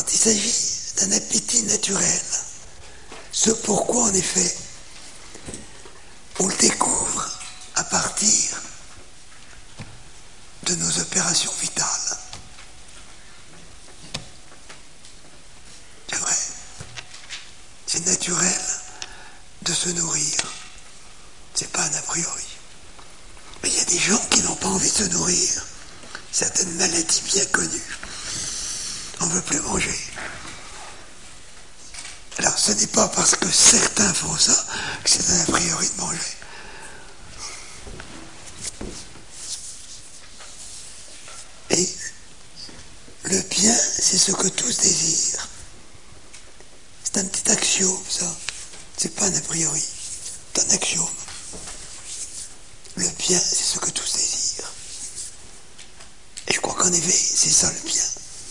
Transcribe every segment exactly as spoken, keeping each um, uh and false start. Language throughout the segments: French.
quand il s'agit d'un appétit naturel, ce pourquoi, en effet, on le découvre à partir de nos opérations vitales. C'est vrai. C'est naturel de se nourrir. C'est pas un a priori. Mais il y a des gens qui n'ont pas envie de se nourrir. Certaines maladies bien connues. On ne veut plus manger. Alors ce n'est pas parce que certains font ça que c'est un a priori de manger. Et le bien, c'est ce que tous désirent. C'est un petit axiome, ça. C'est pas un a priori. C'est un axiome. Le bien, c'est ce que tous désirent. Et je crois qu'en effet, c'est ça le bien.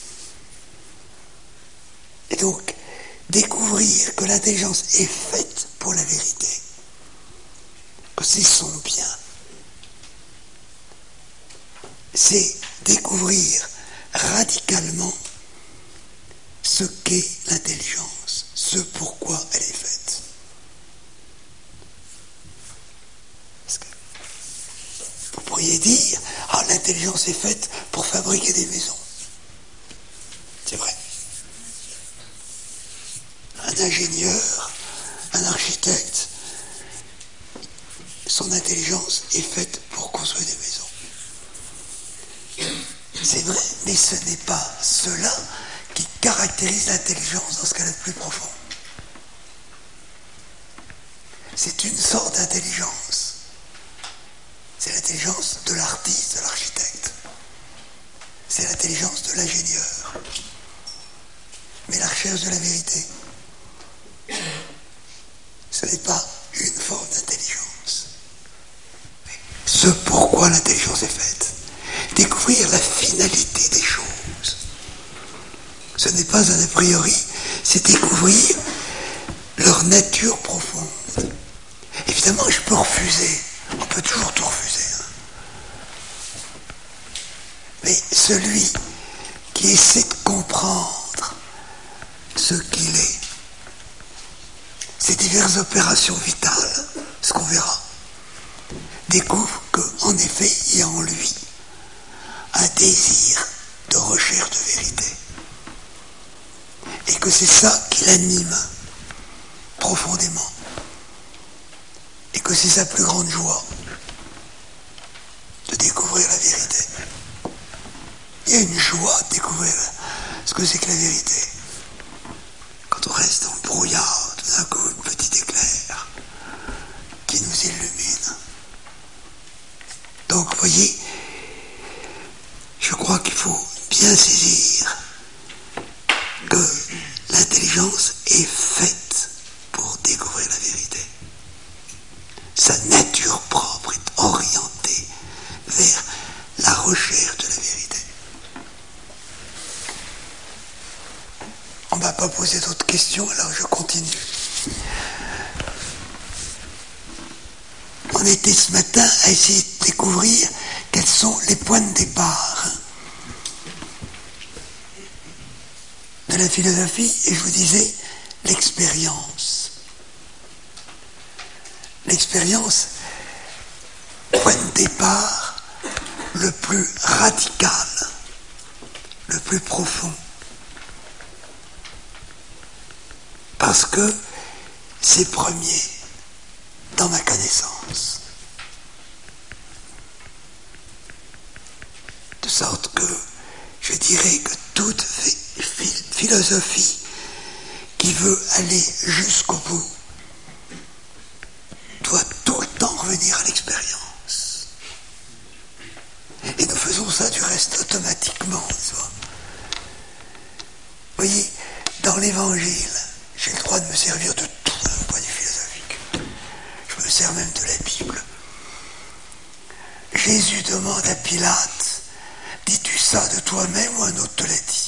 Et donc, découvrir que l'intelligence est faite pour la vérité, que c'est son bien, c'est découvrir radicalement ce qu'est l'intelligence, ce pourquoi elle est faite. Parce que vous pourriez dire, ah, l'intelligence est faite pour fabriquer des maisons. C'est vrai. Un ingénieur, un architecte, son intelligence est faite pour construire des maisons. C'est vrai, mais ce n'est pas cela qui caractérise l'intelligence dans ce qu'elle est le plus profond. C'est une sorte d'intelligence. C'est l'intelligence de l'artiste, de l'architecte. C'est l'intelligence de l'ingénieur. Mais la recherche de la vérité, ce n'est pas une forme d'intelligence. Ce pourquoi l'intelligence est faite. Découvrir la finalité des choses. Ce n'est pas un a priori, c'est découvrir leur nature profonde. Évidemment, je peux refuser. On peut toujours tout refuser. Hein. Mais celui qui essaie de comprendre ce qu'il est, ces diverses opérations vitales, ce qu'on verra, découvre qu'en effet, il y a en lui un désir de recherche de vérité. Et que c'est ça qui l'anime profondément. Et que c'est sa plus grande joie de découvrir la vérité. Il y a une joie de découvrir ce que c'est que la vérité. Quand on reste dans le brouillard, tout d'un coup, une petite éclair qui nous illumine. Donc, vous voyez, je crois qu'il faut bien saisir que l'intelligence est faite pour découvrir la vérité. Sa nature propre est orientée vers la recherche de la vérité. On ne m'a pas posé d'autres questions, alors je continue. On était ce matin à essayer de découvrir quels sont les points de départ de la philosophie, et je vous disais l'expérience. L'expérience, point de départ le plus radical, le plus profond. Parce que c'est premier dans ma connaissance. De sorte que je dirais que toute philosophie qui veut aller jusqu'au bout doit tout le temps revenir à l'expérience. Et nous faisons ça du reste automatiquement. Vous voyez, dans l'Évangile, j'ai le droit de me servir de tout d'un point de vue philosophique. Je me sers même de la Bible. Jésus demande à Pilate, dis-tu ça de toi-même ou un autre te l'a dit?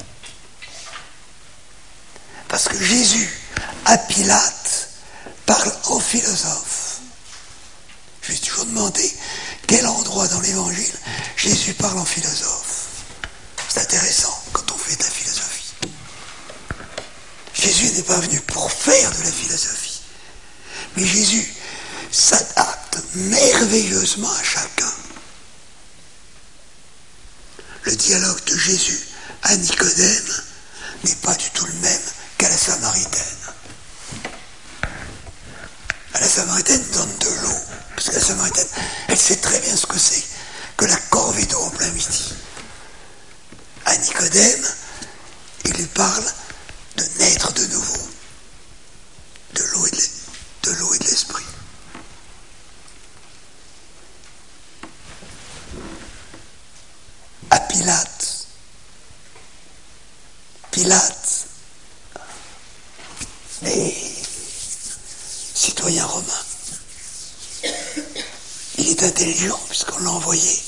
Parce que Jésus, à Pilate, parle en philosophe. Je lui ai toujours demandé quel endroit dans l'Évangile Jésus parle en philosophe. C'est intéressant quand on fait de la philosophie. n'est pas venu pour faire de la philosophie. Mais Jésus s'adapte merveilleusement à chacun. Le dialogue de Jésus à Nicodème n'est pas du tout le même qu'à la Samaritaine. À la Samaritaine donne de l'eau, parce que la Samaritaine, elle sait très bien ce que c'est que la corvée d'eau en plein midi. À Nicodème, il lui parle de naître de nouveau, de l'eau et de, de l'eau et de l'esprit. À Pilate, Pilate est citoyen romain. Il est intelligent puisqu'on l'a envoyé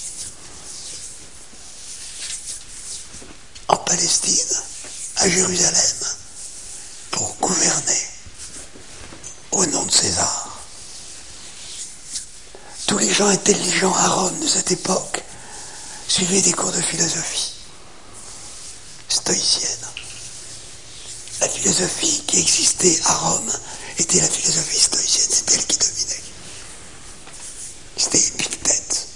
en Palestine, à Jérusalem, pour gouverner au nom de César. Tous les gens intelligents à Rome de cette époque suivaient des cours de philosophie stoïcienne. La philosophie qui existait à Rome était la philosophie stoïcienne, c'était elle qui dominait. C'était Épictète.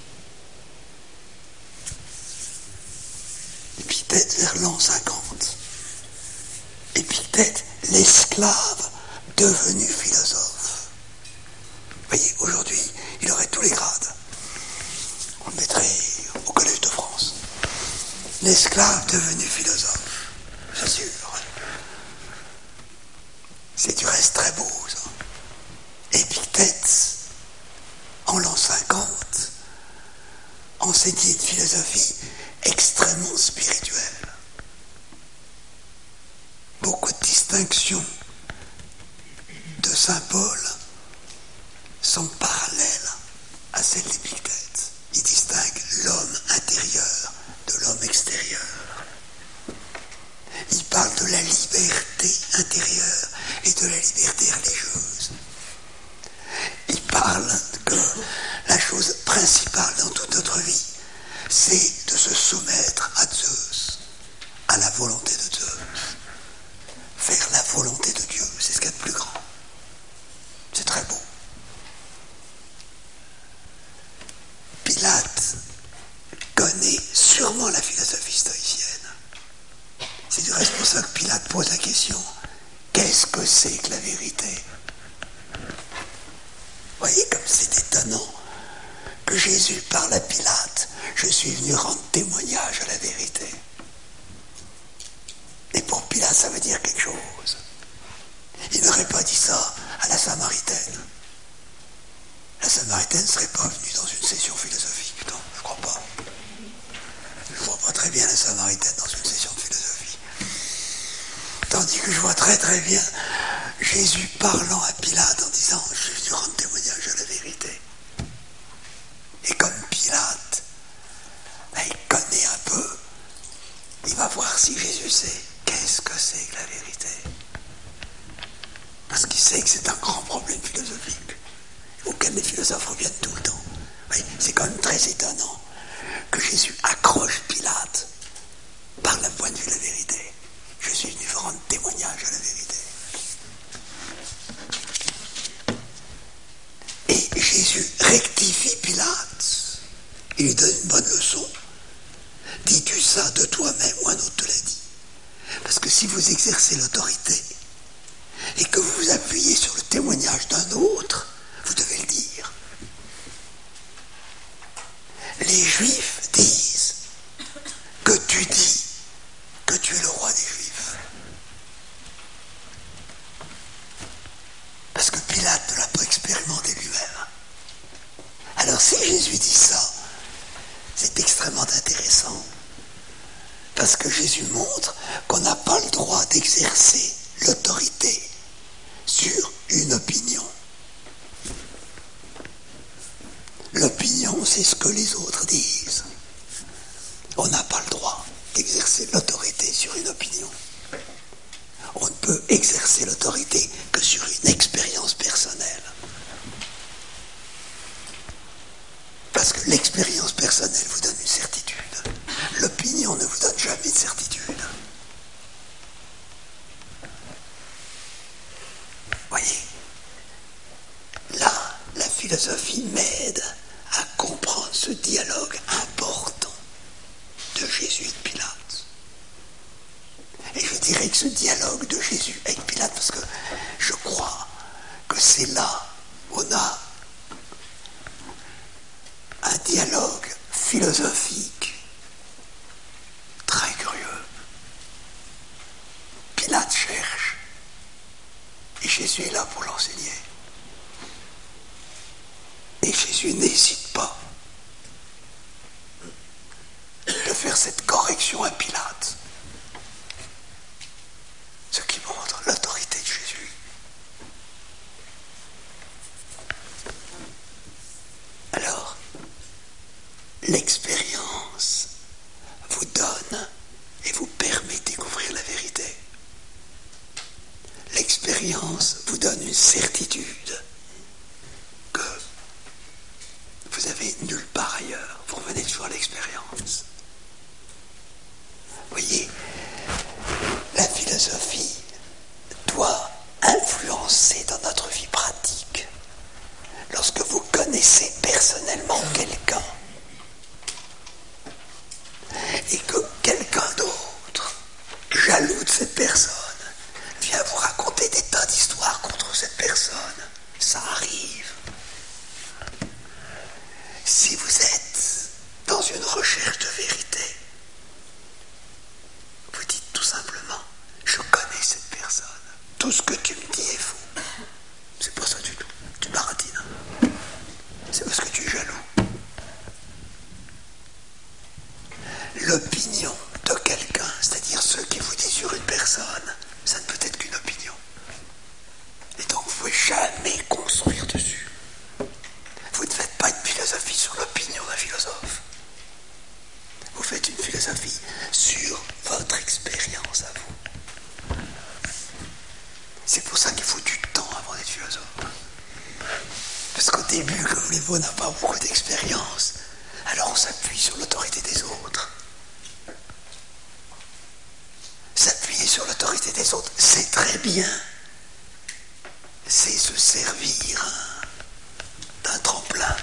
Épictète vers l'an cinquante. Épictète, l'esclave devenu philosophe. Vous voyez, aujourd'hui, il aurait tous les grades. On le mettrait au Collège de France. L'esclave devenu philosophe, c'est sûr. C'est du reste très beau, ça. Épictète, en l'an cinquante, enseignait une philosophie extrêmement spirituelle. Beaucoup de distinctions de saint Paul sont parallèles à celles d'Épictète. Il distingue l'homme intérieur de l'homme extérieur. Il parle de la liberté intérieure et de la liberté religieuse. Il parle que la chose principale dans toute notre vie, c'est de se soumettre à Zeus, à la volonté de Zeus. Faire la volonté de Dieu, c'est ce qu'il y a de plus grand. C'est très beau. Pilate connaît sûrement la philosophie stoïcienne. C'est du reste pour ça que Pilate pose la question, qu'est-ce que c'est que la vérité? Vous voyez comme c'est étonnant que Jésus parle à Pilate, je suis venu rendre témoignage à la vérité. Et pour Pilate, ça veut dire quelque chose. Il n'aurait pas dit ça à la Samaritaine. La Samaritaine ne serait pas venue dans une session philosophique. Non, je ne crois pas. Je ne vois pas très bien la Samaritaine dans une session de philosophie. Tandis que je vois très très bien Jésus parlant à Pilate en disant « Je suis venu rendre témoignage à la vérité ». Et comme Pilate, ben, il connaît un peu, il va voir si Jésus sait qu'est-ce que c'est que la vérité. Parce qu'il sait que c'est un grand problème philosophique auquel les philosophes reviennent tout le temps. Oui, c'est quand même très étonnant que Jésus accroche Pilate par le point de vue de la vérité. Je suis venu rendre témoignage à la vérité. Et Jésus rectifie Pilate. Il lui donne une bonne leçon. Dis-tu ça de toi-même ou un autre te l'a dit? Parce que si vous exercez l'autorité et que vous vous appuyez sur le témoignage d'un autre, vous devez le dire. Les Juifs disent que tu dis que tu es le roi des Juifs. Parce que Pilate ne l'a pas expérimenté lui-même. Alors si Jésus dit ça, c'est extrêmement intéressant. Parce que Jésus montre qu'on n'a pas le droit d'exercer l'autorité sur une opinion. L'opinion, c'est ce que les autres disent. On n'a pas le droit d'exercer l'autorité sur une opinion. On ne peut exercer l'autorité que sur une expérience personnelle. Parce que l'expérience personnelle vous donne une certitude. L'opinion ne vous donne jamais de certitude. philosophie m'aide à comprendre ce dialogue important de Jésus et de Pilate. Et je dirais que ce dialogue de Jésus avec Pilate, parce que je crois que c'est là où on a un dialogue philosophique très curieux. Pilate cherche, et Jésus est là pour l'enseigner. Et Jésus n'hésite pas de faire cette correction à Pilate. Ce qui montre l'autorité de Jésus. Alors, l'expérience vous donne et vous permet de découvrir la vérité. L'expérience vous donne une certitude que vous avez nulle part ailleurs. Vous revenez toujours à l'expérience. Vous voyez, la philosophie doit influencer dans notre vie pratique. Lorsque vous connaissez personnellement quelqu'un et que quelqu'un d'autre, jaloux de cette personne, vient vous raconter des tas d'histoires contre cette personne, ça arrive. Si vous êtes dans une recherche de vérité, vous dites tout simplement, je connais cette personne, tout ce que tu me dis est faux. C'est pas ça du tout, tu baratines. C'est parce que tu es jaloux. L'opinion de quelqu'un, c'est-à-dire ce qui vous dit sur une personne, ça ne peut être qu'une opinion. Et donc vous ne pouvez jamais construire dessus. Vous ne faites pas une philosophie sur l'opinion d'un philosophe. Vous faites une philosophie sur votre expérience à vous. C'est pour ça qu'il faut du temps avant d'être philosophe. Parce qu'au début, comme voulez-vous, on n'a pas beaucoup d'expérience. Alors on s'appuie sur l'autorité des autres. S'appuyer sur l'autorité des autres, c'est très bien. C'est se servir d'un tremplin.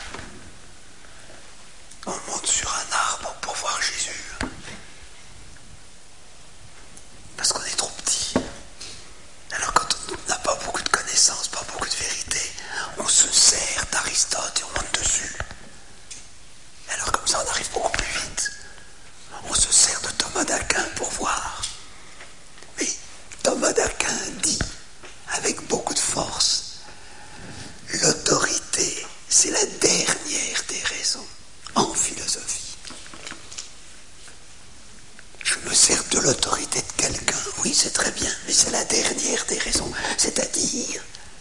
On monte sur un arbre pour voir Jésus. Parce qu'on est trop petit. Alors quand on n'a pas beaucoup de connaissances, pas beaucoup de vérité, on se sert d'Aristote et on monte dessus. Alors comme ça on arrive beaucoup plus vite. On se sert de Thomas d'Aquin pour voir. Mais Thomas d'Aquin dit, avec beaucoup de force, l'autorité, c'est la dernière des raisons en philosophie. Je me sers de l'autorité de quelqu'un, oui c'est très bien, mais c'est la dernière des raisons. C'est-à-dire,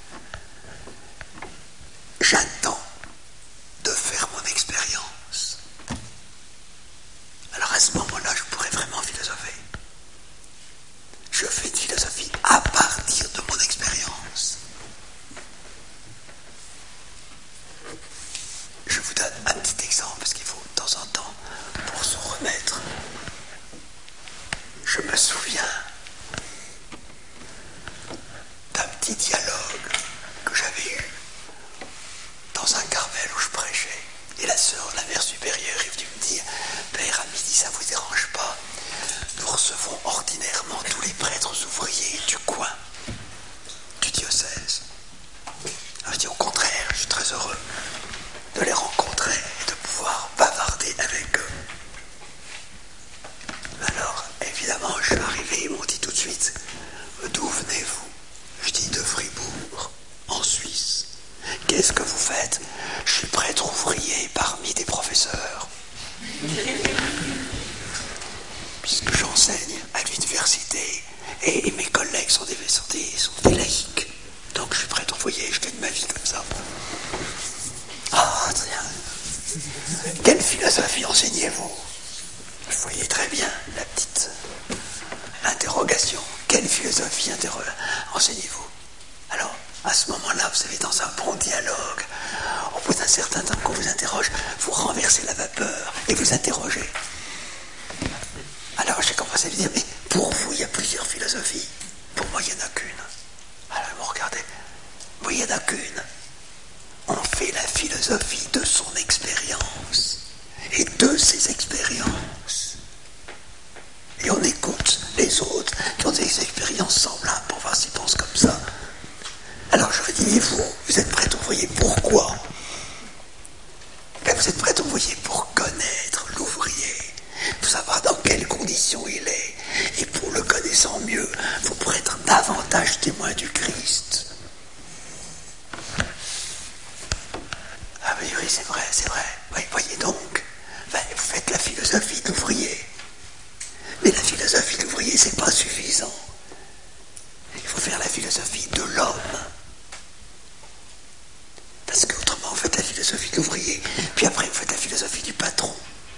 j'attends de faire mon expérience. Alors à ce moment-là, je pourrais vraiment philosopher. Je fais une philosophie à partir de mon expérience. Je vous donne un petit exemple, parce qu'il faut de temps en temps, pour se remettre. Je me souviens d'un petit dialogue que j'avais eu dans un Carmel où je prêchais. Et la sœur, la mère supérieure, est venue me dire, Père, à midi, ça vous dérange pas? Nous recevons ordinairement tous les prêtres ouvriers du coin, du diocèse. Alors je dis, au contraire, je suis très heureux de les rencontrer et de pouvoir bavarder avec eux. Alors, évidemment, je suis arrivé, ils m'ont dit tout de suite, d'où venez-vous? Je dis, de Fribourg, en Suisse. Qu'est-ce que vous faites? Je suis prêtre ouvrier parmi des professeurs. Puisque j'enseigne à l'université et, et mes collègues sont des, sont, des, sont des laïcs. Donc je suis prêtre ouvrier, je gagne ma vie comme ça. Ah, tiens. Quelle philosophie enseignez-vous? Vous voyez très bien la petite interrogation. Quelle philosophie enseignez-vous? Alors, à ce moment-là, vous savez, dans un bon dialogue, au bout d'un certain temps qu'on vous interroge, vous renversez la vapeur et vous interrogez. Alors j'ai commencé à lui dire, mais pour vous, il y a plusieurs philosophies. Pour moi, il n'y en a qu'une. Alors ils m'ont regardé. Oui, il n'y en a qu'une. On fait la philosophie philosophie de son expérience et de ses expériences. Et on écoute les autres qui ont des expériences semblables pour voir s'ils pensent comme ça. Alors je vous dis, vous, vous êtes prêts, vous voyez pourquoi? Ben, vous êtes prêts, vous voyez, pour connaître l'ouvrier, pour savoir dans quelles conditions il est, et pour le connaissant mieux, vous pourrez être davantage témoin du Christ. Ah oui, oui, c'est vrai, c'est vrai. Oui, voyez donc, ben, vous faites la philosophie de l'ouvrier. Mais la philosophie de l'ouvrier, c'est pas suffisant. Il faut faire la philosophie de l'homme. Parce qu'autrement, vous faites la philosophie de l'ouvrier, puis après, vous faites la philosophie du patron.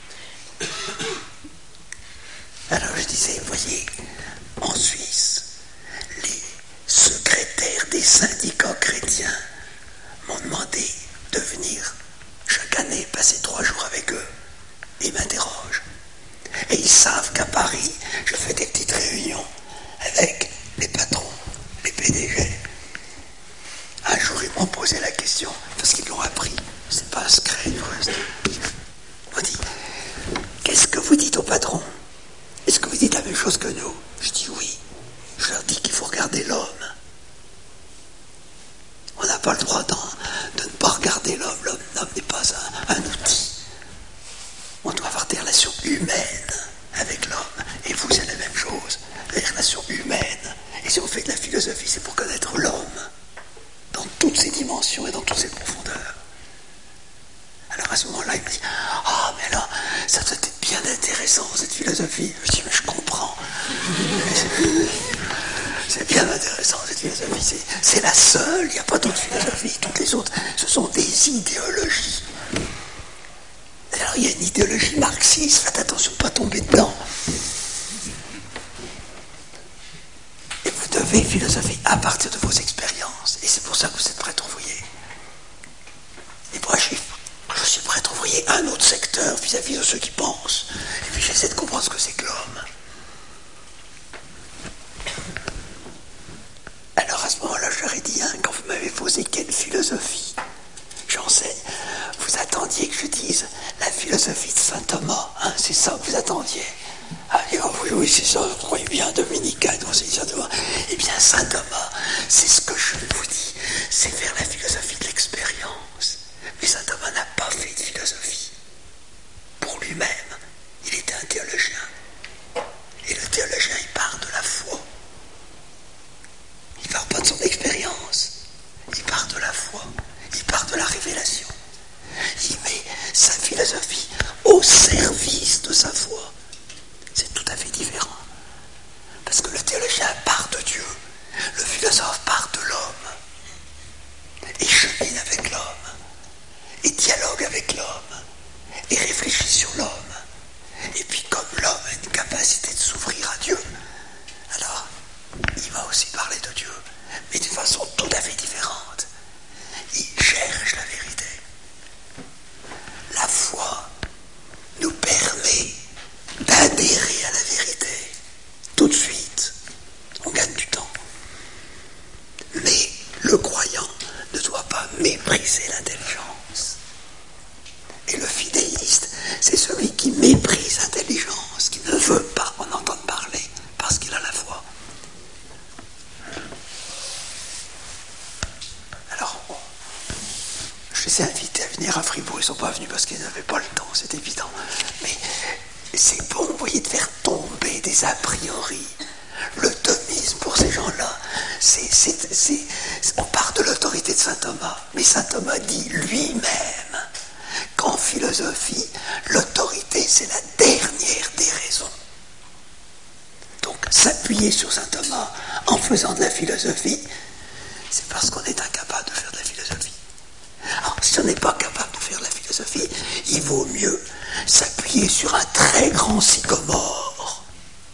Alors, je disais, vous voyez, en Suisse, les secrétaires des syndicats chrétiens m'ont demandé de venir chaque année passer trois jours avec eux. Ils m'interrogent. Et ils savent qu'à Paris, je fais des petites réunions avec les patrons, les P D G. Un jour, ils m'ont posé la question, parce qu'ils l'ont appris, c'est pas un secret du reste. Ils m'ont dit, qu'est-ce que vous dites au patron? Est-ce que vous dites la même chose que nous? Je dis oui. Je leur dis qu'il faut regarder l'homme. On n'a pas le droit de ne pas regarder l'homme. L'homme, l'homme n'est pas un, un outil. On doit avoir des relations humaines avec l'homme. Et vous, c'est la même chose. Les relations humaines. Et si on fait de la philosophie, c'est pour connaître l'homme. Dans toutes ses dimensions et dans toutes ses profondeurs. Alors à ce moment-là, il me dit, ah, mais alors, ça doit être bien intéressant, cette philosophie. Je dis, mais je comprends. C'est bien intéressant, cette philosophie. C'est, c'est la seule, il n'y a pas d'autre philosophie. Toutes les autres, ce sont des idéologies. Alors, il y a une idéologie marxiste, faites attention de ne pas tomber dedans. Et vous devez philosopher à partir de vos expériences. Et c'est pour ça que vous êtes prêtre ouvrier. Et moi, je suis, je suis prêtre ouvrier à un autre secteur vis-à-vis de ceux qui pensent. Et puis j'essaie de comprendre ce que c'est que l'homme. Alors à ce moment-là, je leur ai dit, hein, quand vous m'avez posé quelle philosophie j'enseigne, vous attendiez que je dise la philosophie de saint Thomas, hein, c'est ça que vous attendiez. Ah, oh, oui, oui, c'est ça, vous croyez bien, dominicain, saint Thomas. Eh bien, saint Thomas, c'est ce que je vous dis, c'est faire la philosophie de l'expérience. Mais saint Thomas n'a pas fait de philosophie. Pour lui-même, il était un théologien. Et le théologien, il part de la foi. Il part pas de son expérience. Il part de la foi. Il part de la révélation. Il met sa philosophie au service de sa foi. C'est tout à fait différent. Parce que le théologien part de Dieu. Le philosophe part de l'homme. Et chemine avec l'homme. Et dialogue avec l'homme. Et réfléchit sur l'homme. Et puis comme l'homme a une capacité de s'ouvrir à Dieu, alors il va aussi parler de Dieu. Mais d'une façon tout à fait différente. Il cherche la vérité. La foi nous permet d'adhérer à la vérité tout de suite. On gagne du temps. Mais le croyant ne doit pas mépriser l'intelligence. Et le fidéiste, c'est celui qui méprise l'intelligence, qui ne veut pas en entendre parler parce qu'il a la foi. Alors, je les ai invités à venir à Fribourg. Ils ne sont pas venus parce qu'ils n'avaient pas le temps, c'est évident. Mais c'est bon, vous voyez, de faire tomber des a priori. Le thomisme, pour ces gens-là, c'est, c'est, c'est, on part de l'autorité de saint Thomas. Mais saint Thomas dit lui-même qu'en philosophie, l'autorité, c'est la dernière des raisons. Donc, s'appuyer sur saint Thomas en faisant de la philosophie, c'est parce qu'on est incapable de faire de la philosophie. Alors, si on n'est pas capable de faire de la philosophie, il vaut mieux s'appuyer sur un très grand sycomore,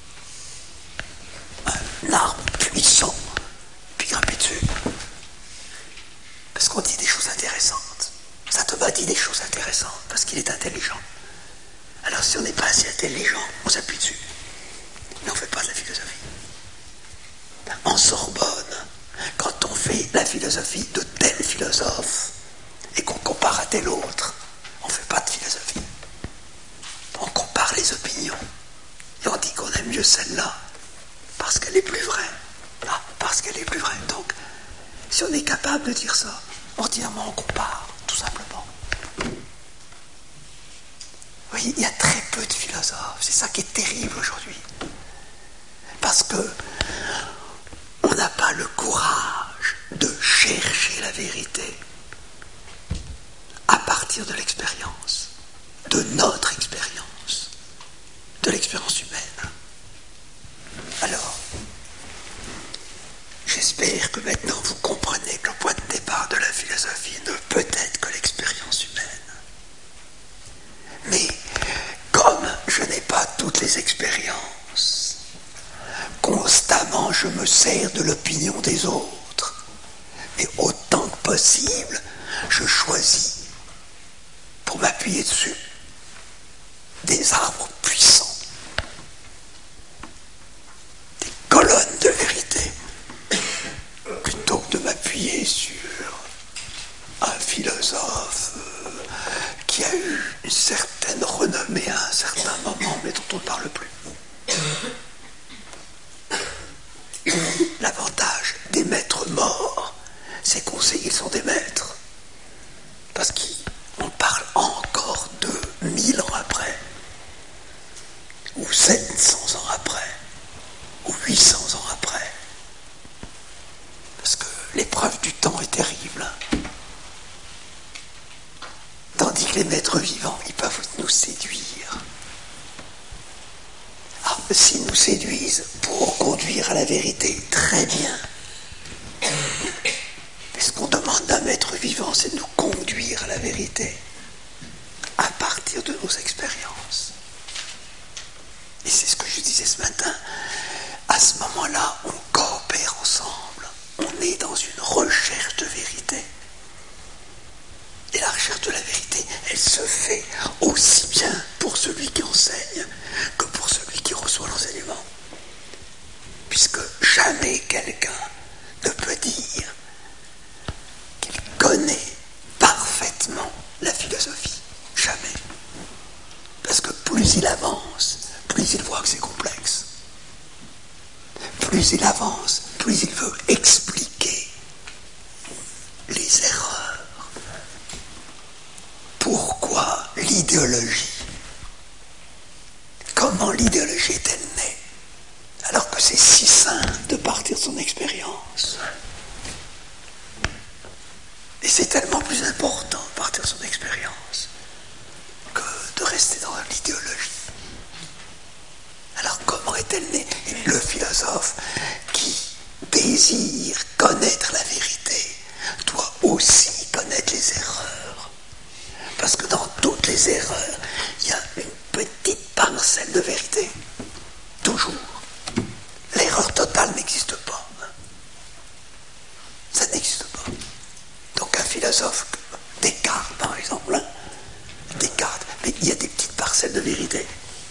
un arbre puissant, puis grimper dessus. Parce qu'on dit des choses intéressantes. Saint Thomas dit des choses intéressantes, parce qu'il est intelligent. Alors si on n'est pas assez intelligent, on s'appuie dessus. Mais on ne fait pas de la philosophie. En Sorbonne, quand on fait la philosophie de tel philosophe, et qu'on compare à tel autre, on ne fait pas de philosophie. On compare les opinions et on dit qu'on aime mieux celle-là parce qu'elle est plus vraie. Ah, parce qu'elle est plus vraie. Donc, si on est capable de dire ça, ordinairement on compare, tout simplement. Vous voyez, il y a très peu de philosophes. C'est ça qui est terrible aujourd'hui. Parce que on n'a pas le courage de chercher la vérité à partir de l'expérience, de notre expérience, de l'expérience humaine. Alors, j'espère que maintenant vous comprenez que le point de départ de la philosophie ne peut être que l'expérience humaine. Mais comme je n'ai pas toutes les expériences, constamment je me sers de l'opinion des autres. Mais autant que possible, je choisis, pour m'appuyer dessus, des arbres puissants, des colonnes de vérité, plutôt que de m'appuyer sur un philosophe qui a eu une certaine renommée à un certain moment, mais dont on ne parle plus. L'avantage des maîtres morts, c'est qu'on sait qu'ils sont des maîtres. Parce qu'on parle encore d'eux mille ans après, ou sept cents ans après, ou huit cents ans après. Parce que l'épreuve du temps est terrible. Tandis que les maîtres vivants, ils peuvent nous séduire. Ah, s'ils nous séduisent pour conduire à la vérité, très bien. Mais ce qu'on demande d'un maître vivant, c'est de nous conduire à la vérité à partir de nos expériences. Et c'est ce que je disais ce matin. À ce moment-là, on coopère ensemble. On est dans une recherche de vérité. Et la recherche de la vérité, elle se fait aussi bien pour celui qui enseigne que pour celui qui reçoit l'enseignement. Puisque jamais quelqu'un ne peut dire qu'il connaît parfaitement la philosophie. Jamais. Parce que plus il avance, plus il voit que c'est complexe. Plus il avance, plus il veut expliquer les erreurs. Pourquoi l'idéologie? Comment l'idéologie est-elle née? Alors que c'est si simple de partir de son expérience. Et c'est tellement plus important de partir de son expérience que de rester dans l'idéologie. Alors comment est-elle née? Et le philosophe qui désire connaître la vérité doit aussi connaître les erreurs. Parce que dans toutes les erreurs, il y a une petite parcelle de vérité. Toujours. L'erreur totale n'existe pas. Ça n'existe pas. Donc un philosophe, Descartes par exemple, hein, Descartes, mais il y a des petites parcelles de vérité.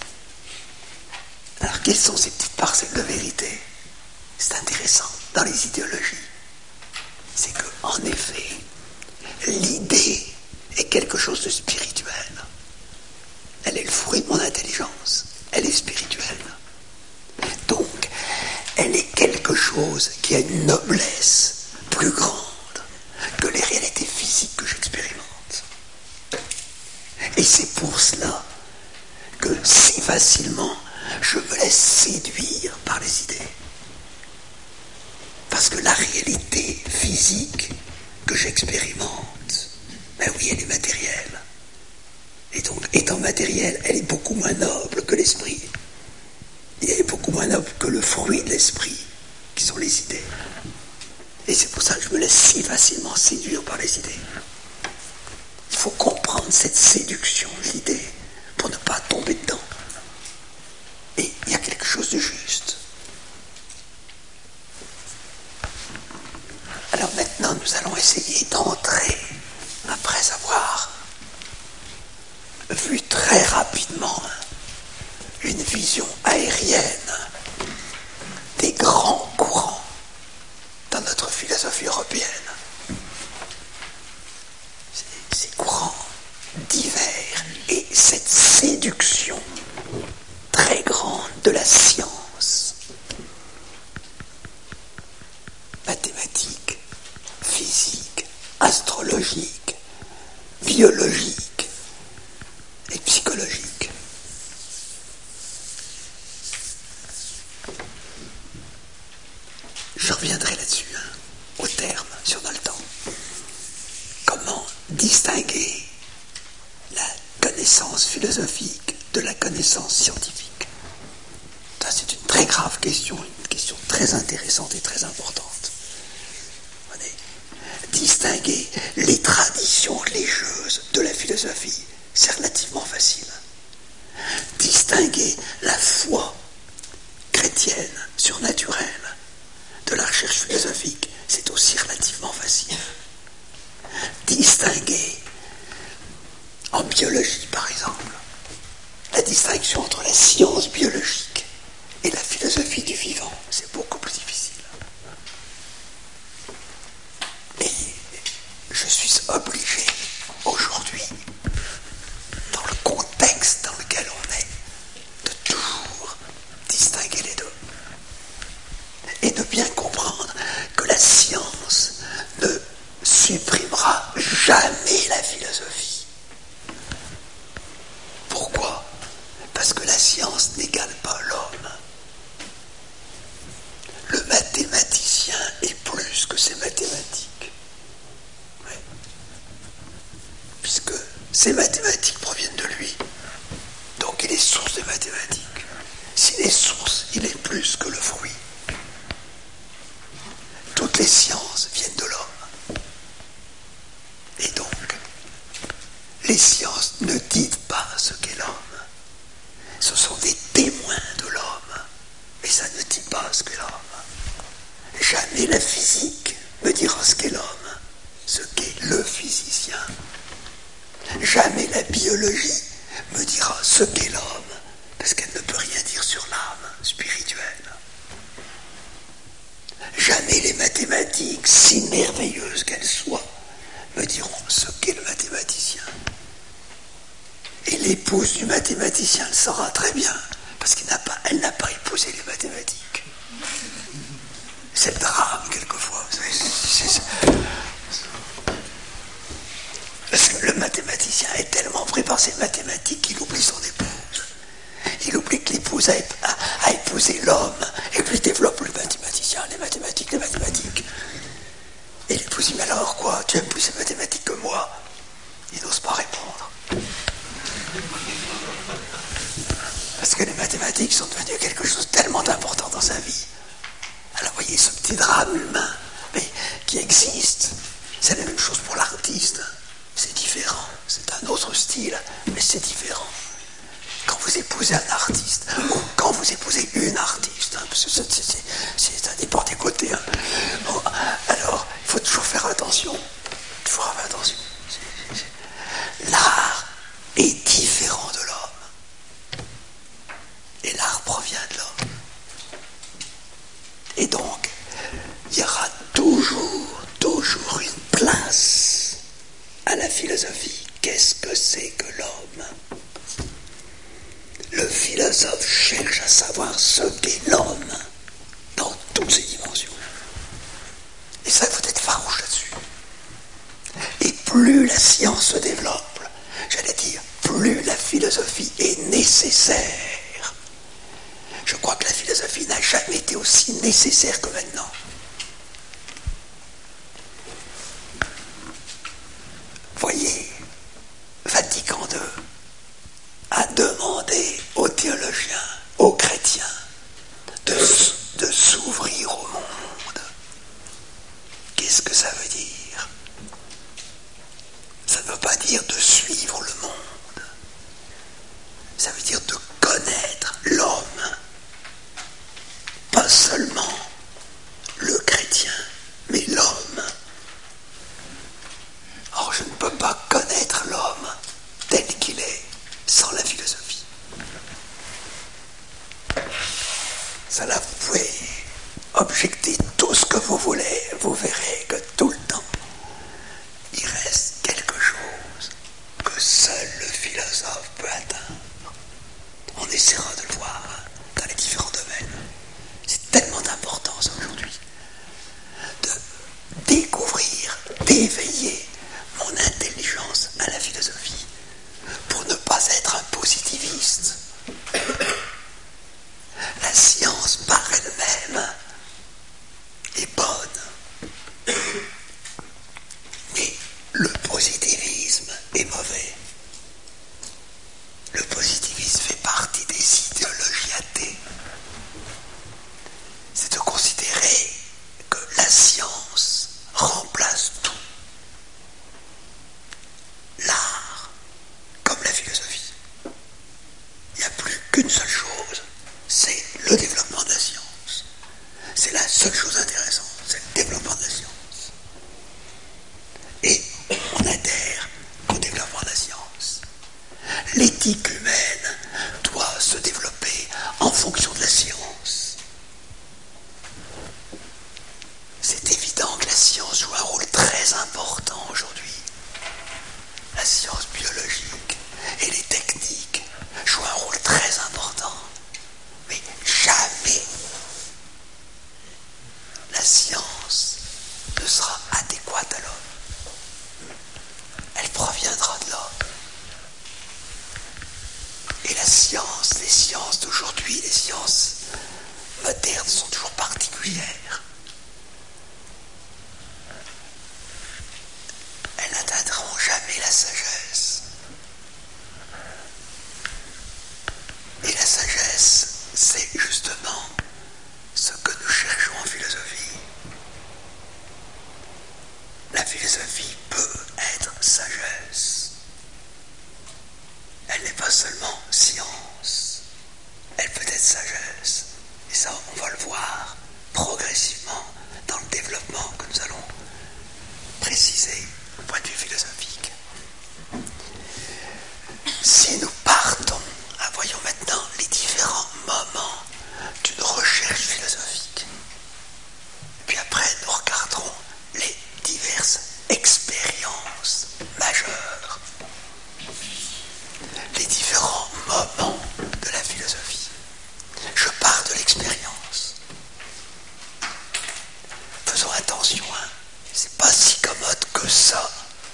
Alors quelles sont ces petites parcelles de vérité? C'est intéressant dans les idéologies. C'est qu'en effet, l'idée est quelque chose de spirituel. Elle est le fruit de mon intelligence. Elle est spirituelle. Donc, elle est quelque chose qui a une noblesse plus grande que les réalités physiques que j'expérimente. Et c'est pour cela que si facilement je me laisse séduire par les idées. Parce que la réalité physique que j'expérimente, ben oui, elle est matérielle. Et donc, étant matérielle, elle est beaucoup moins noble que l'esprit. Et elle est beaucoup moins noble que le fruit de l'esprit, qui sont les idées. Et c'est pour ça que je me laisse si facilement séduire par les idées. Il faut comprendre cette séduction de l'idée pour ne pas tomber dedans. Et il y a quelque chose de juste. Alors maintenant, nous allons essayer d'entrer, après avoir vu très rapidement une vision aérienne des grands courants dans notre philosophie européenne. sociologique, biologique et psychologique. Je reviendrai là-dessus, hein, au terme, si on a le temps. Comment distinguer la connaissance philosophique de la connaissance scientifique? Ça, c'est une très grave question, une question très intéressante et très importante. Distinguer les traditions religieuses de la philosophie, c'est relativement facile. Distinguer la foi chrétienne, surnaturelle, de la recherche philosophique, c'est aussi relativement facile. Distinguer, en biologie par exemple, la distinction entre la science biologique et la philosophie du vivant, c'est beaucoup plus difficile. Et je suis obligé, aujourd'hui, dans le contexte dans lequel on est, de toujours distinguer les deux. Et de bien comprendre que la science ne supprimera jamais la philosophie. Pourquoi ? Parce que la science n'égale pas l'homme. Le mathématicien est plus que ses mathématiques. Oui. Puisque ces mathématiques proviennent de lui. Donc il est source des mathématiques. S'il est source, il est plus que le fruit. Toutes les sciences viennent de l'homme. Et donc, les sciences ne disent pas ce qu'est l'homme. Ce sont des témoins de l'homme. Mais ça ne dit pas ce qu'est l'homme. Jamais la physique me dira ce qu'est l'homme, ce qu'est le physicien. Jamais la biologie me dira ce qu'est l'homme, parce qu'elle ne peut rien dire sur l'âme spirituelle. Jamais les mathématiques, si merveilleuses qu'elles soient, me diront ce qu'est le mathématicien. Et l'épouse du mathématicien le saura très bien, parce qu'elle n'a pas, elle n'a pas épousé les mathématiques. C'est le drame, quelquefois. C'est, c'est, c'est... Parce que le mathématicien est tellement pris par ses mathématiques qu'il oublie son épouse. Il oublie que l'épouse a, a, a épousé l'homme, et puis développe le mathématicien, les mathématiques, les mathématiques. Et l'épouse dit, mais alors quoi, tu aimes plus ces mathématiques que moi? Il n'ose pas répondre. Parce que les mathématiques sont devenues quelque chose de tellement important dans sa vie. Alors voyez ce petit drame humain, mais qui existe. C'est la même chose pour l'artiste. C'est différent. C'est un autre style, mais c'est différent. Quand vous épousez un artiste, ou quand vous épousez une artiste, hein, parce que c'est, c'est, c'est, c'est, ça dépend des côtés. Hein. Bon, alors, il faut toujours faire attention. Il faut faire attention. C'est, c'est, c'est. L'art est différent de l'homme. Et l'art provient de l'homme. Et donc, il y aura toujours, toujours une place à la philosophie. Qu'est-ce que c'est que l'homme ? Le philosophe cherche à savoir ce qu'est l'homme dans toutes ses dimensions. Et ça, il faut être farouche là-dessus. Et plus la science se développe, j'allais dire, plus la philosophie est nécessaire. Je crois que la philosophie n'a jamais été aussi nécessaire que maintenant. Voyez, Vatican deux a demandé aux théologiens, aux chrétiens, de, de s'ouvrir au monde. Qu'est-ce que ça veut dire ? Ça ne veut pas dire de suivre le monde. Ça veut dire de connaître l'homme. Pas seulement le chrétien, mais l'homme. Or, je ne peux pas connaître l'homme tel qu'il est sans la philosophie. Ça là, vous pouvez objecter tout ce que vous voulez, vous verrez que tout le temps, il reste quelque chose que seul le philosophe peut atteindre. On essaiera de le voir dans les différents domaines. C'est tellement d'importance aujourd'hui de découvrir, d'éveiller la seule chose intéressante, c'est le développement de la science. Et on adhère au développement de la science. L'éthique humaine doit se développer en fonction de la science. C'est évident que la science joue un rôle très important aujourd'hui. La science biologique et les techniques jouent un rôle très important. Mais jamais la science ne sera adéquate à l'homme. Elle proviendra de l'homme. Et la science, les sciences d'aujourd'hui, les sciences modernes sont toujours particulières. Elles n'atteindront jamais la sagesse. Et la sagesse, c'est justement ce que nous cherchons en philosophie. La philosophie peut être sagesse. Elle n'est pas seulement science, elle peut être sagesse. Et ça, on va le voir progressivement dans le développement que nous allons préciser au point de vue philosophique. Si nous partons, hein, voyons maintenant les différents moments d'une recherche philosophique. Puis après, nous regarderons les diverses expériences majeures, les différents moments de la philosophie. Je pars de l'expérience. Faisons attention, hein, c'est pas si commode que ça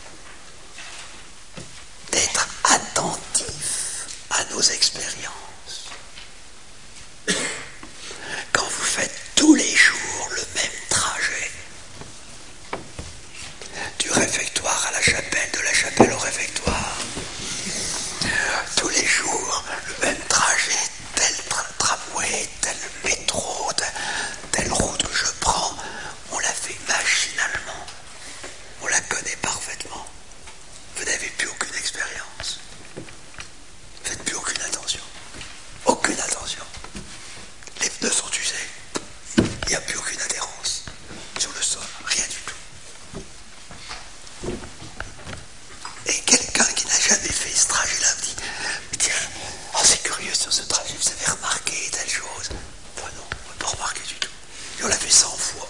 d'être attentif à nos expériences. Quand vous faites tous les jours le même trajet, du réfectoire à la chapelle, de la chapelle au réfectoire, tous les jours le même trajet, tel tra- tramway, tel métro, tel- telle route que je prends, on la fait machinalement, on la connaît parfaitement. Vous n'avez plus aucune expérience. Faites plus aucune attention. Aucune attention. Les pneus sont usés. Il n'y a plus aucune adhérence sur le sol. Rien du tout. Et quelqu'un qui n'a jamais fait ce trajet-là me dit « Tiens, oh, c'est curieux sur ce trajet, vous avez remarqué telle chose ?» Enfin non, on n'a pas remarqué du tout. Et on l'a fait cent fois.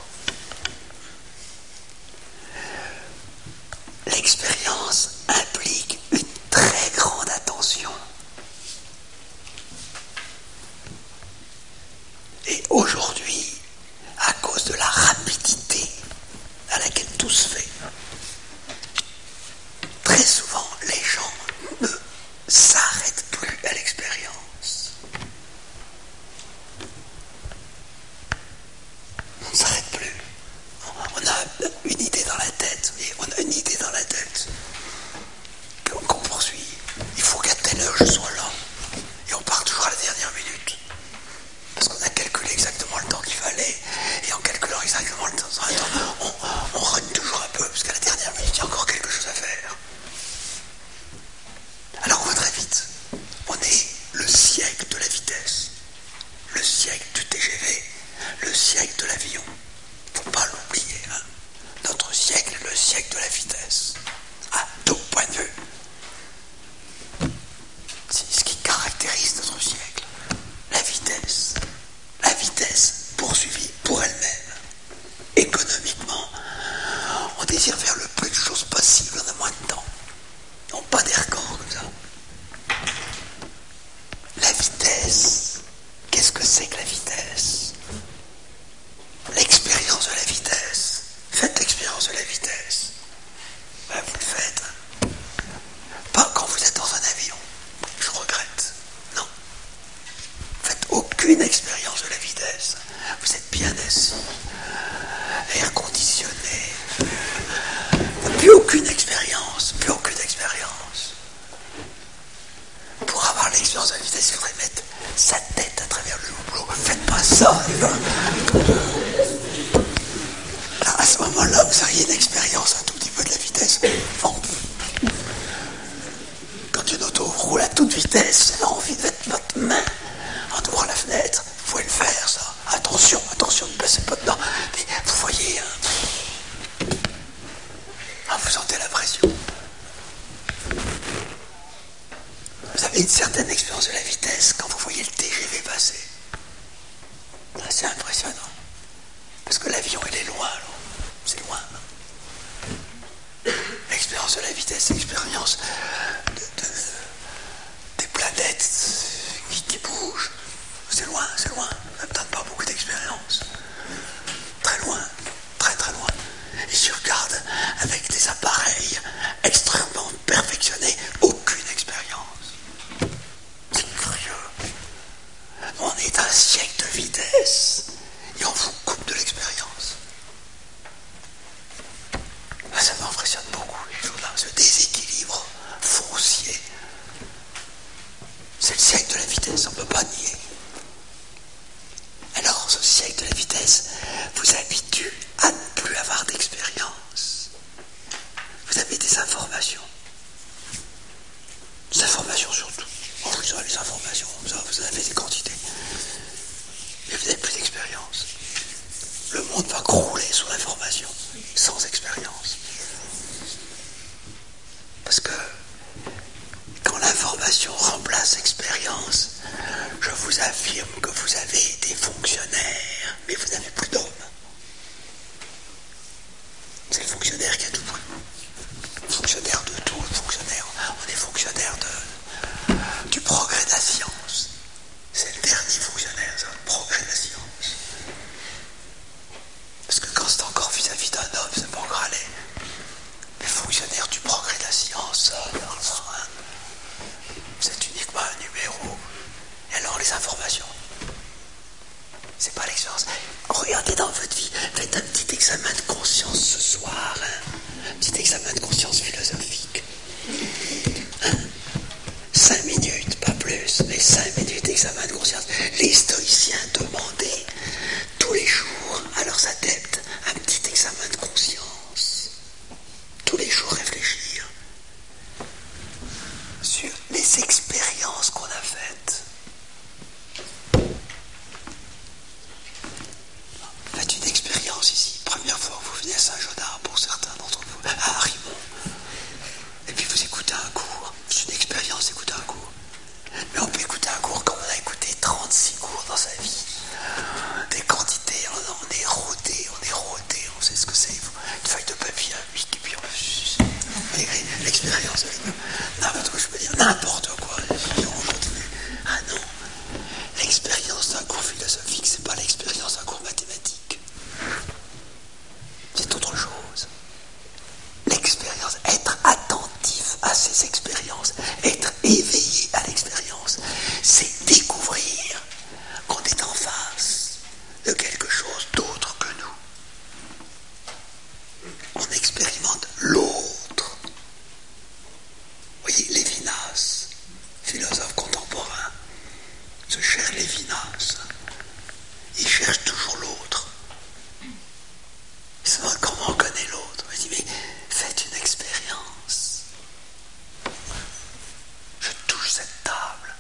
L'expérience implique une très grande attention. Et aujourd'hui, à cause de la rapidité à laquelle tout se fait, très souvent les gens ne s'arrêtent plus à l'expérience. On ne s'arrête plus. On a une idée dans la tête, et on a une idée dans la tête qu'on poursuit. Il faut qu'à telle heure je sois là. Et on part toujours à la dernière minute. Parce qu'on a calculé exactement le temps qu'il fallait. Et en calculant exactement le temps, on, on rogne toujours un peu, parce qu'à la dernière minute, il y a encore quelque chose à faire. Alors on va très vite. On est le siècle de la vitesse. Le siècle du T G V. Le siècle de l'avion. Il ne faut pas l'oublier. Hein. Notre siècle est le siècle de la vitesse. À tout point de vue. C'est ce qui caractérise notre siècle. La vitesse. La vitesse poursuivie pour elle-même. Économiquement, on désire faire le plus de choses possible en un moins de temps. Non pas des records comme ça. La vitesse. Qu'est-ce que c'est que la vitesse? L'expérience de la vitesse. Faites l'expérience de la vitesse. Ben, vous le faites. Pas quand vous êtes dans un avion. Je regrette. Non. Faites aucune expérience de la vitesse. Vous êtes bien assis. Air conditionné. une certaine expérience de la vitesse quand vous voyez le T G V passer. Là, c'est impressionnant. Parce que l'avion, il est loin, là. C'est loin. L'expérience de la vitesse, l'expérience de, de, des planètes qui, qui bougent. C'est loin, c'est loin. Ça ne donne pas beaucoup d'expérience. Très loin, très très loin. Et si je regarde avec des appareils extrêmement perfectionnés, aucune expérience. C'est curieux. On est à un siècle de vitesse et on vous coupe de l'expérience. Ah, ça m'impressionne beaucoup, les choses-là, ce déséquilibre foncier. C'est le siècle de la vitesse, on ne peut pas nier. Alors, ce siècle de la vitesse vous habitue à ne plus avoir d'expérience. Vous avez des informations. Des informations surtout. Oh, vous avez les informations, ça, vous avez des quantités. Mais vous n'avez plus d'expérience. Le monde va crouler sous l'information, sans expérience. Parce que quand l'information remplace l'expérience, je vous affirme que vous avez des fonctionnaires, mais vous n'avez plus d'hommes. C'est le fonctionnaire qui a tout pris. Fonctionnaire de tout, fonctionnaire. On est fonctionnaire de, du progrès de la science. C'est le dernier fonctionnaire, ça, le progrès de la science. Parce que quand c'est encore vis-à-vis d'un homme, c'est pas encore allé. Mais fonctionnaire du progrès de la science, ça, non, non, hein. C'est uniquement un numéro. Et alors les informations, c'est pas l'expérience. Regardez dans votre vie, faites un petit examen de conscience ce soir, hein. Un petit examen de conscience philosophique. Hein? Cinq minutes, pas plus, mais cinq minutes d'examen de conscience. Les stoïciens demandaient tous les jours à leurs adeptes un petit examen de conscience. Tous les jours réfléchir sur les expériences qu'on a faites. Faites une expérience ici, première fois que vous venez à Saint-Jonard pour certains d'entre vous, à Harimont, et puis vous écoutez un cours. C'est une expérience d'écouter un cours. Mais on peut écouter un cours comme on a écouté trente-six cours dans sa vie. Des quantités, on, on est rodé, on est rodé, on sait ce que c'est. Une feuille de papier, un bic, et puis on écrit l'expérience. N'importe quoi, je peux dire n'importe quoi. Et on continue. Ah non, l'expérience d'un cours philosophique, c'est pas l'expérience d'un cours mathématique. C'est autre chose. L'expérience, être attentif à ces expériences, être éveillé à l'expérience, c'est découvrir qu'on est en face de quelque chose d'autre que nous. On expérimente l'autre. Vous voyez, Lévinas, philosophe contemporain, ce cher Lévinas, il cherche toujours l'autre. Il se demande comment on connaît l'autre. Il dit, mais faites une expérience. Je touche cette table.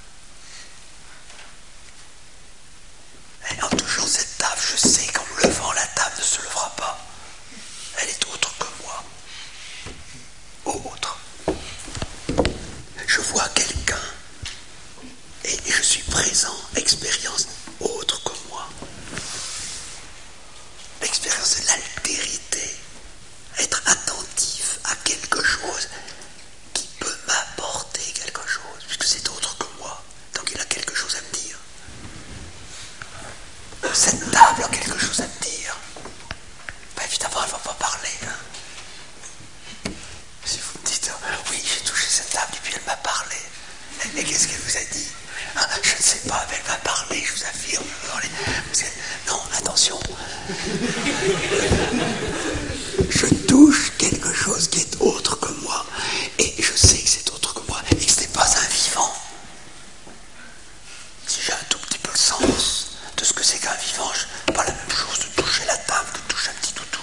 Et en touchant cette table, je sais qu'en me levant, la table ne se levera pas. Elle est autre que moi. Autre. Je vois quelqu'un et je suis présent. Expérience autre que moi. L'expérience de l'altérité. Être attentif à quelque chose qui peut m'apporter quelque chose, puisque c'est autre que moi. Donc il a quelque chose à me dire. Cette table a quelque chose à me dire. Ben évidemment, elle ne va pas parler. Hein. Si vous me dites, oui, j'ai touché cette table et puis elle m'a parlé. Et qu'est-ce qu'elle vous a dit? Ah, je ne sais pas, mais elle m'a parlé, je vous affirme. Non, attention. Je touche quelque chose qui est autre que moi. Et je sais que c'est autre que moi. Et que ce n'est pas un vivant. Si j'ai un tout petit peu le sens de ce que c'est qu'un vivant, je pas la même chose de toucher la table que de toucher un petit toutou.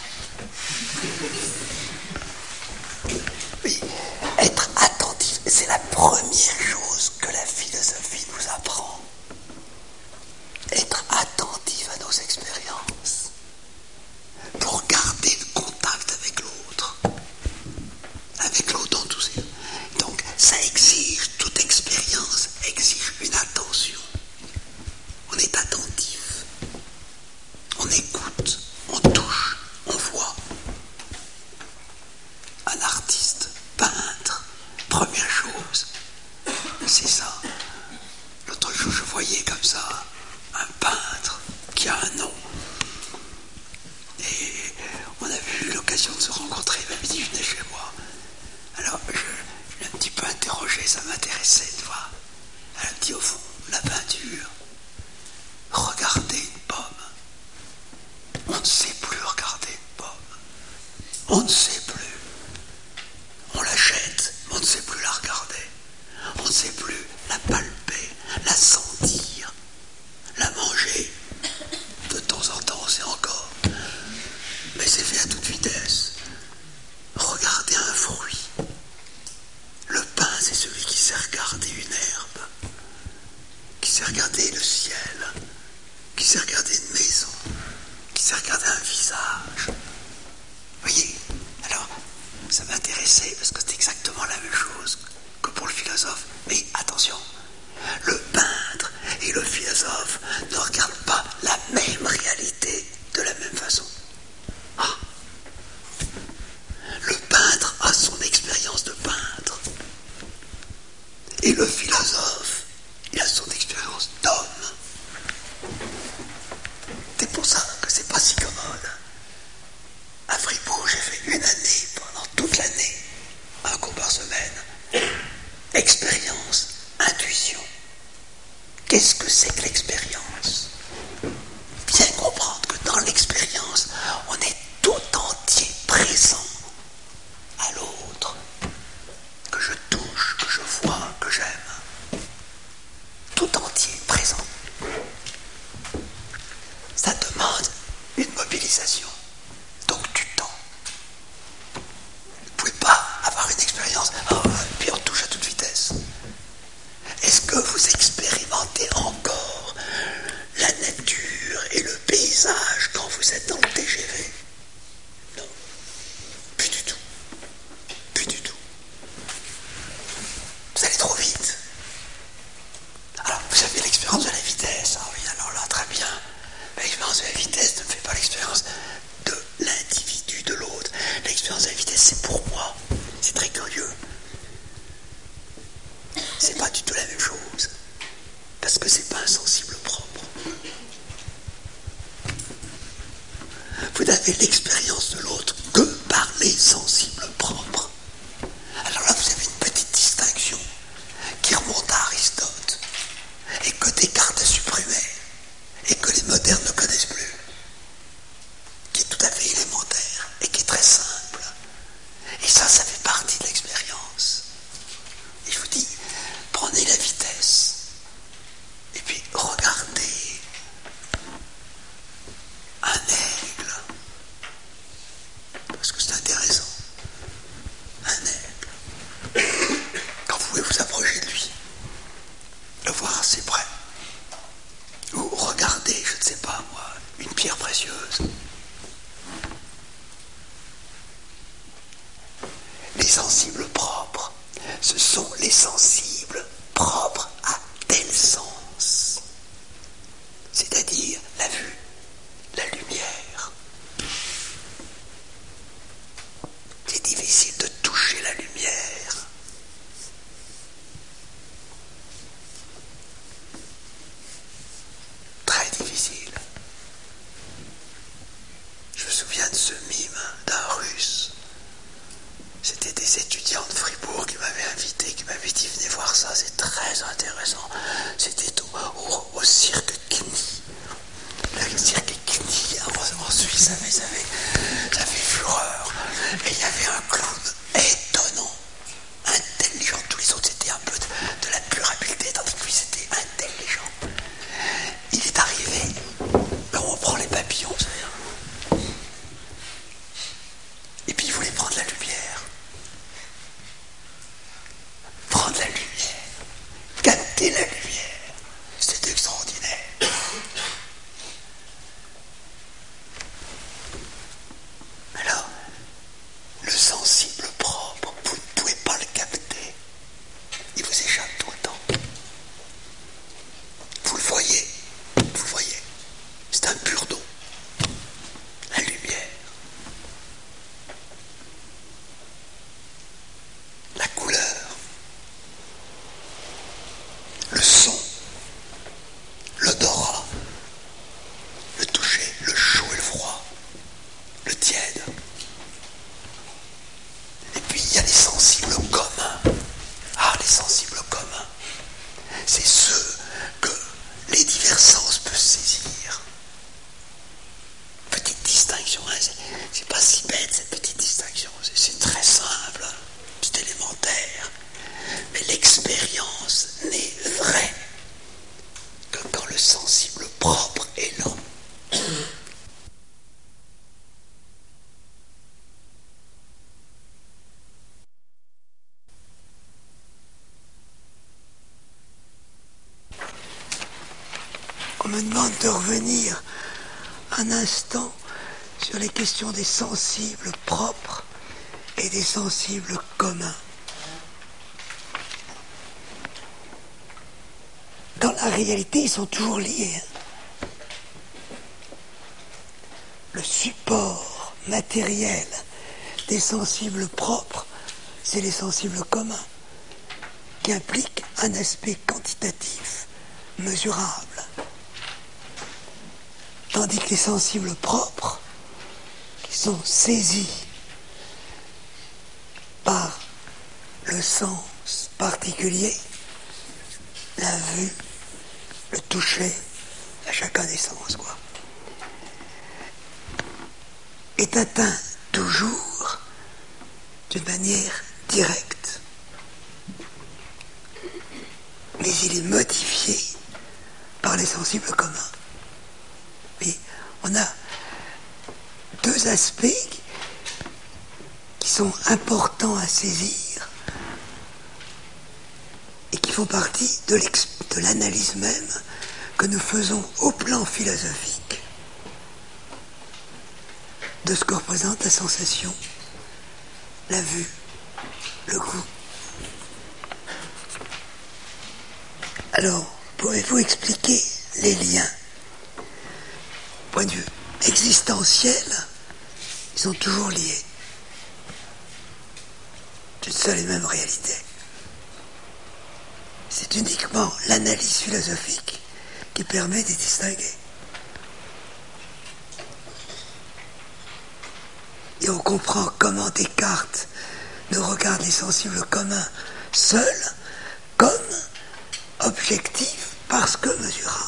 Oui, être attentif, c'est la première chose que la philosophie nous apprend. Être attentif à nos expériences pour garder le contact avec l'autre. l'occasion de se rencontrer, il m'avait dit venez chez moi. Alors je, je l'ai un petit peu interrogé, ça m'intéressait de voir. Elle me dit au fond, la peinture, regardez une pomme. On ne sait plus regarder une pomme. On ne sait plus. On l'achète, mais on ne sait plus la regarder. On ne sait plus la palper, la sentir, la manger. De temps en temps, c'est encore. Mais c'est fait à toute vitesse. Regardez un fruit. Le pain, c'est celui qui sait regarder une herbe, qui sait regarder le ciel, qui sait regarder une maison, qui sait regarder un visage. Vous voyez? Alors, ça m'intéressait parce que c'est exactement la même chose que pour le philosophe. Mais attention, le peintre et le philosophe ne regardent pas la même réalité de la même façon. Ah. Le peintre a son expérience de peintre. Et le philosophe, il a son expérience d'homme. C'est pour ça que c'est pas si commode. À Fribourg, j'ai fait une année, pendant toute l'année, un cours par semaine. Expérience, intuition. Qu'est-ce que c'est que l'expérience? Bien comprendre que dans l'expérience, on est tout entier présent à l'autre, que je touche, que je vois, que j'aime. Tout entier présent. Ça demande une mobilisation, donc du temps. Vous ne pouvez pas avoir une expérience, oh, puis on touche à toute vitesse. Est-ce que vous expérimentez encore la nature et le paysage quand vous êtes dans le T G V? Non, plus du tout. Plus du tout. Vous allez trop vite. Alors, vous avez l'expérience de la vitesse. Ah oui, alors là, très bien. Mais l'expérience de la vitesse ne me fait pas l'expérience de l'individu, de l'autre. L'expérience de la vitesse, c'est pour moi. C'est très curieux. C'est pas du tout la même chose. Parce que c'est pas un sensible propre. Vous n'avez l'expérience de l'autre que par les sensibles propres. Alors là, vous avez une petite distinction qui remonte à Aristote et que Descartes a supprimé et que les modernes ne connaissent plus, qui est tout à fait élémentaire et qui est très simple. Et ça, ça fait partie de l'expérience. Et je vous dis, prenez la vitesse et puis regardez un aigle, parce que c'est intéressant. Un aigle. Quand vous pouvez vous approcher de lui, le voir assez près, ou regardez, je ne sais pas moi, une pierre précieuse. Les sensibles propres, ce sont les sensibles propres à tel sens, c'est-à-dire la vue, la lumière. C'est difficile de toucher la lumière. Très difficile. Je me souviens de ce mime d'un Russe. C'était des étudiants de Fribourg qui m'avaient invité, qui m'avaient dit venez voir ça, c'est très intéressant. C'était au, au, au cirque Knie. Le cirque Knie en, en Suisse, ça avait, ça, avait, ça avait fureur. Et il y avait un clown étonnant, intelligent. Tous les autres c'était un peu de, de la pure habileté, tandis que lui c'était intelligent. Il est arrivé, là où on prend les papillons, vous savez. Et puis il voulait prendre la lumière. Prendre la lumière. Capter la lumière. C'était extraordinaire. Alors, le distinction. Hein. C'est, c'est pas si bête, cette petite distinction. C'est, c'est très simple, c'est élémentaire. Mais l'expérience n'est vraie que quand le sensible propre est là. On me demande de revenir un instant sur les questions des sensibles propres et des sensibles communs. Dans la réalité, ils sont toujours liés. Le support matériel des sensibles propres, c'est les sensibles communs, qui impliquent un aspect quantitatif, mesurable. Tandis que les sensibles propres, qui sont saisis par le sens particulier, la vue, le toucher, à chacun des sens, quoi, est atteint toujours d'une manière directe. Mais il est modifié par les sensibles communs. Mais on a deux aspects qui sont importants à saisir et qui font partie de, de l'analyse même que nous faisons au plan philosophique de ce que représente la sensation, la vue, le goût. Alors, pouvez-vous expliquer les liens ? Point de vue existentiel, ils sont toujours liés. C'est une seule et même réalité. C'est uniquement l'analyse philosophique qui permet de les distinguer. Et on comprend comment Descartes nous regarde les sensibles communs seuls comme objectifs parce que mesurables.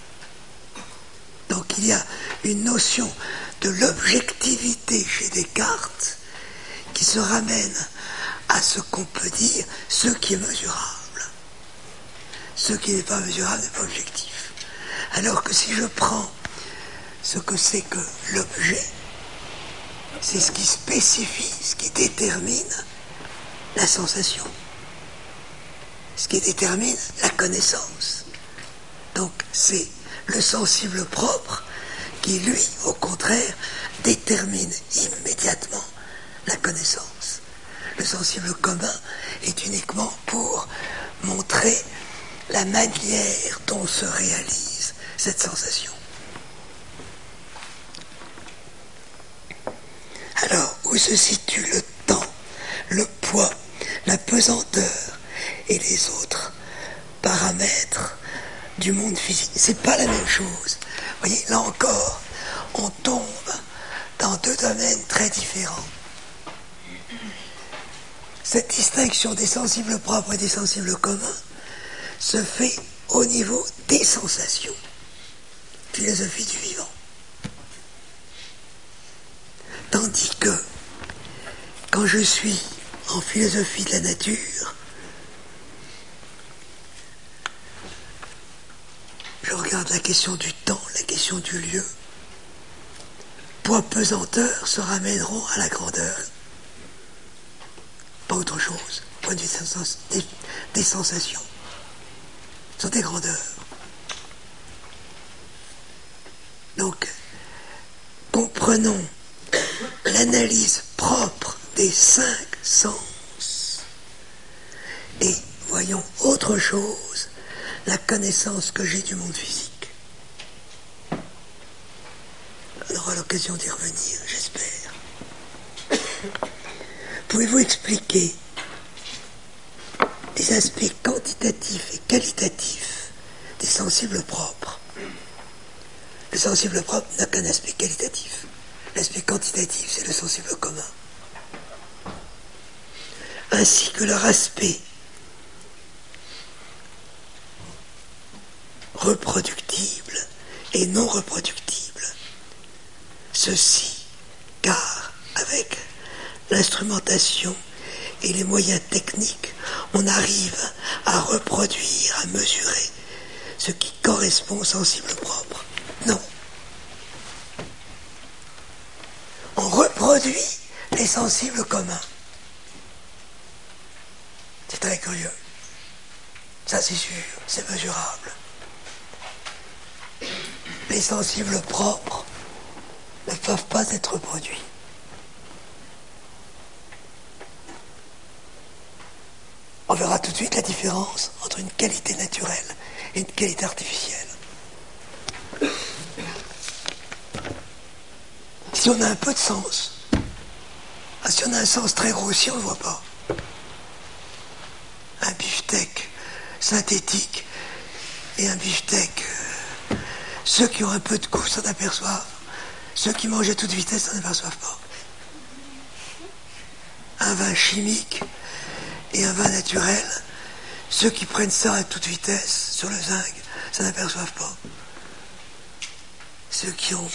Donc il y a une notion de l'objectivité chez Descartes qui se ramène à ce qu'on peut dire ce qui est mesurable. Ce qui n'est pas mesurable n'est pas objectif. Alors que si je prends ce que c'est que l'objet, c'est ce qui spécifie, ce qui détermine la sensation, ce qui détermine la connaissance. Donc c'est le sensible propre qui, lui, au contraire, détermine immédiatement la connaissance. Le sensible commun est uniquement pour montrer la manière dont se réalise cette sensation. Alors, où se situe le temps, le poids, la pesanteur et les autres paramètres du monde physique? C'est pas la même chose. Vous voyez, là encore, on tombe dans deux domaines très différents. Cette distinction des sensibles propres et des sensibles communs se fait au niveau des sensations. Philosophie du vivant. Tandis que, quand je suis en philosophie de la nature, je regarde la question du temps, la question du lieu. Poids, pesanteur se ramèneront à la grandeur. Pas autre chose. Point de vue des, des sensations. Ce sont des grandeurs. Donc, comprenons l'analyse propre des cinq sens et voyons autre chose, la connaissance que j'ai du monde physique. On aura l'occasion d'y revenir, j'espère. Pouvez-vous expliquer les aspects quantitatifs et qualitatifs des sensibles propres? Le sensible propre n'a qu'un aspect qualitatif. L'aspect quantitatif, c'est le sensible commun. Ainsi que leur aspect reproductible et non reproductible. Ceci car avec l'instrumentation et les moyens techniques, on arrive à reproduire, à mesurer ce qui correspond au sensible propre. Non. On reproduit les sensibles communs. C'est très curieux. Ça, c'est sûr, c'est mesurable. Les sensibles propres ne peuvent pas être reproduits. On verra tout de suite la différence entre une qualité naturelle et une qualité artificielle. Si on a un peu de sens, si on a un sens très grossier, on ne le voit pas. Un beefsteak synthétique et un beefsteak, euh, ceux qui ont un peu de goût s'en aperçoivent, ceux qui mangent à toute vitesse s'en aperçoivent pas. Un vin chimique et un vin naturel, ceux qui prennent ça à toute vitesse sur le zinc s'en aperçoivent pas. Ceux qui ont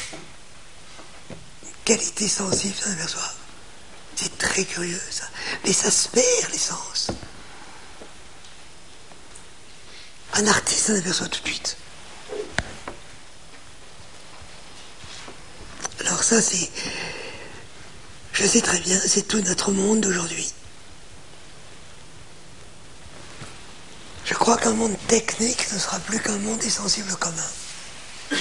une qualité sensible s'en aperçoivent. C'est très curieux ça, mais ça se perd les sens. Un artiste s'en aperçoit tout de suite. Alors ça, c'est... Je sais très bien, c'est tout notre monde d'aujourd'hui. Je crois qu'un monde technique ne sera plus qu'un monde des sensibles communs. Vous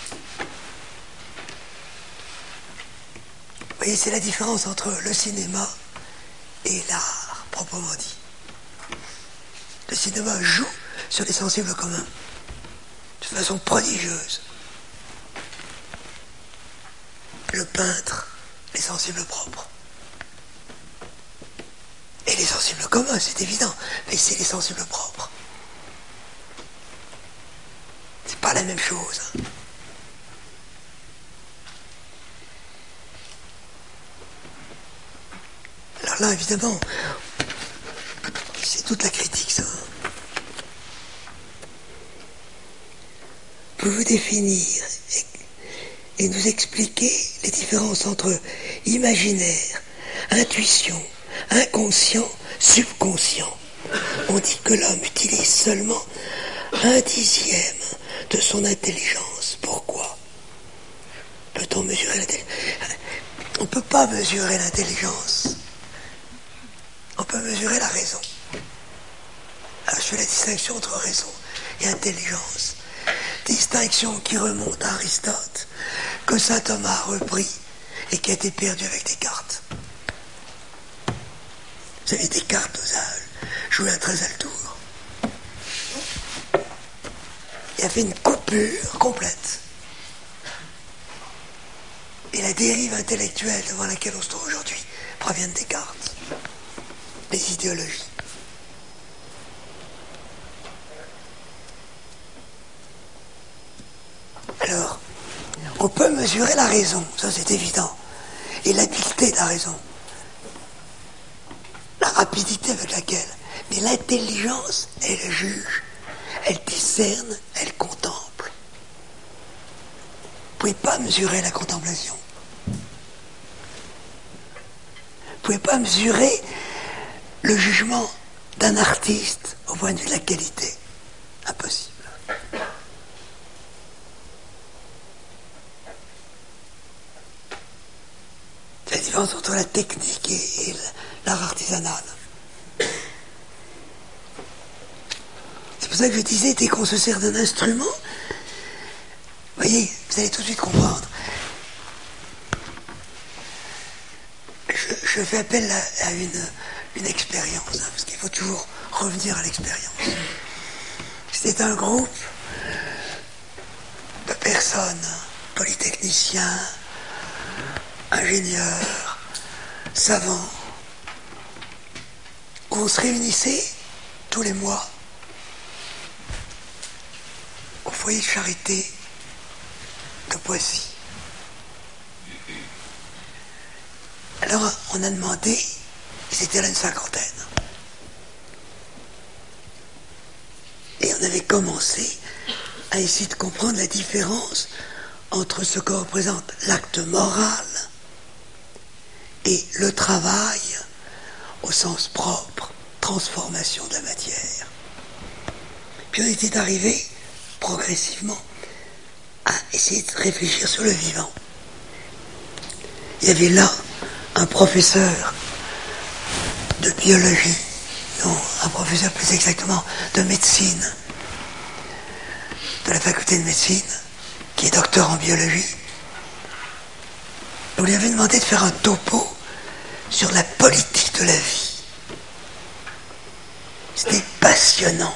voyez, c'est la différence entre le cinéma et l'art, proprement dit. Le cinéma joue sur les sensibles communs, de façon prodigieuse. Le peintre, les sensibles propres. Et les sensibles communs, c'est évident, mais c'est les sensibles propres. C'est pas la même chose. Alors là, évidemment, c'est toute la critique, ça. Pouvez-vous définir et, et nous expliquer les différences entre imaginaire, intuition, inconscient, subconscient? On dit que l'homme utilise seulement un dixième de son intelligence. Pourquoi? Peut-on mesurer l'intelligence? On ne peut pas mesurer l'intelligence. On peut mesurer la raison. Alors je fais la distinction entre raison et intelligence. Distinction qui remonte à Aristote, que saint Thomas a repris et qui a été perdu avec Descartes. Vous savez, Descartes, aux âges, jouait un treize à le tour. Il a fait une coupure complète. Et la dérive intellectuelle devant laquelle on se trouve aujourd'hui provient de Descartes. Les idéologies. Alors, on peut mesurer la raison, ça c'est évident, et l'habileté de la raison, la rapidité avec laquelle, mais l'intelligence, elle juge, elle discerne, elle contemple. Vous ne pouvez pas mesurer la contemplation. Vous ne pouvez pas mesurer le jugement d'un artiste au point de vue de la qualité. Impossible. C'est la différence entre la technique et, et l'art artisanal. C'est pour ça que je disais, dès qu'on se sert d'un instrument, vous voyez, vous allez tout de suite comprendre. Je, je fais appel à, à une, une expérience, hein, parce qu'il faut toujours revenir à l'expérience. C'était un groupe de personnes, polytechniciens, ingénieurs, savants, où on se réunissait tous les mois au foyer de charité de Poissy. Alors on a demandé, ils étaient là une cinquantaine, et on avait commencé à essayer de comprendre la différence entre ce que représente l'acte moral et le travail au sens propre, transformation de la matière. Puis on était arrivé progressivement à essayer de réfléchir sur le vivant. Il y avait là un professeur de biologie, non, un professeur plus exactement de médecine, de la faculté de médecine, qui est docteur en biologie. On lui avait demandé de faire un topo sur la politique de la vie. C'était passionnant.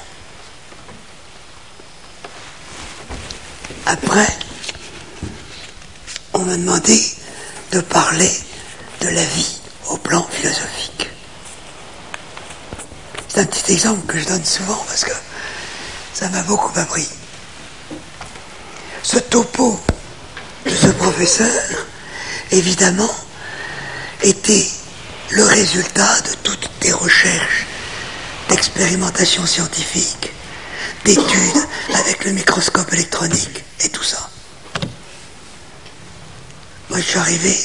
Après, on m'a demandé de parler de la vie au plan philosophique. C'est un petit exemple que je donne souvent parce que ça m'a beaucoup appris. Ce topo de ce professeur, évidemment, était le résultat de toutes des recherches, d'expérimentations scientifiques, d'études avec le microscope électronique et tout ça. Moi, je suis arrivé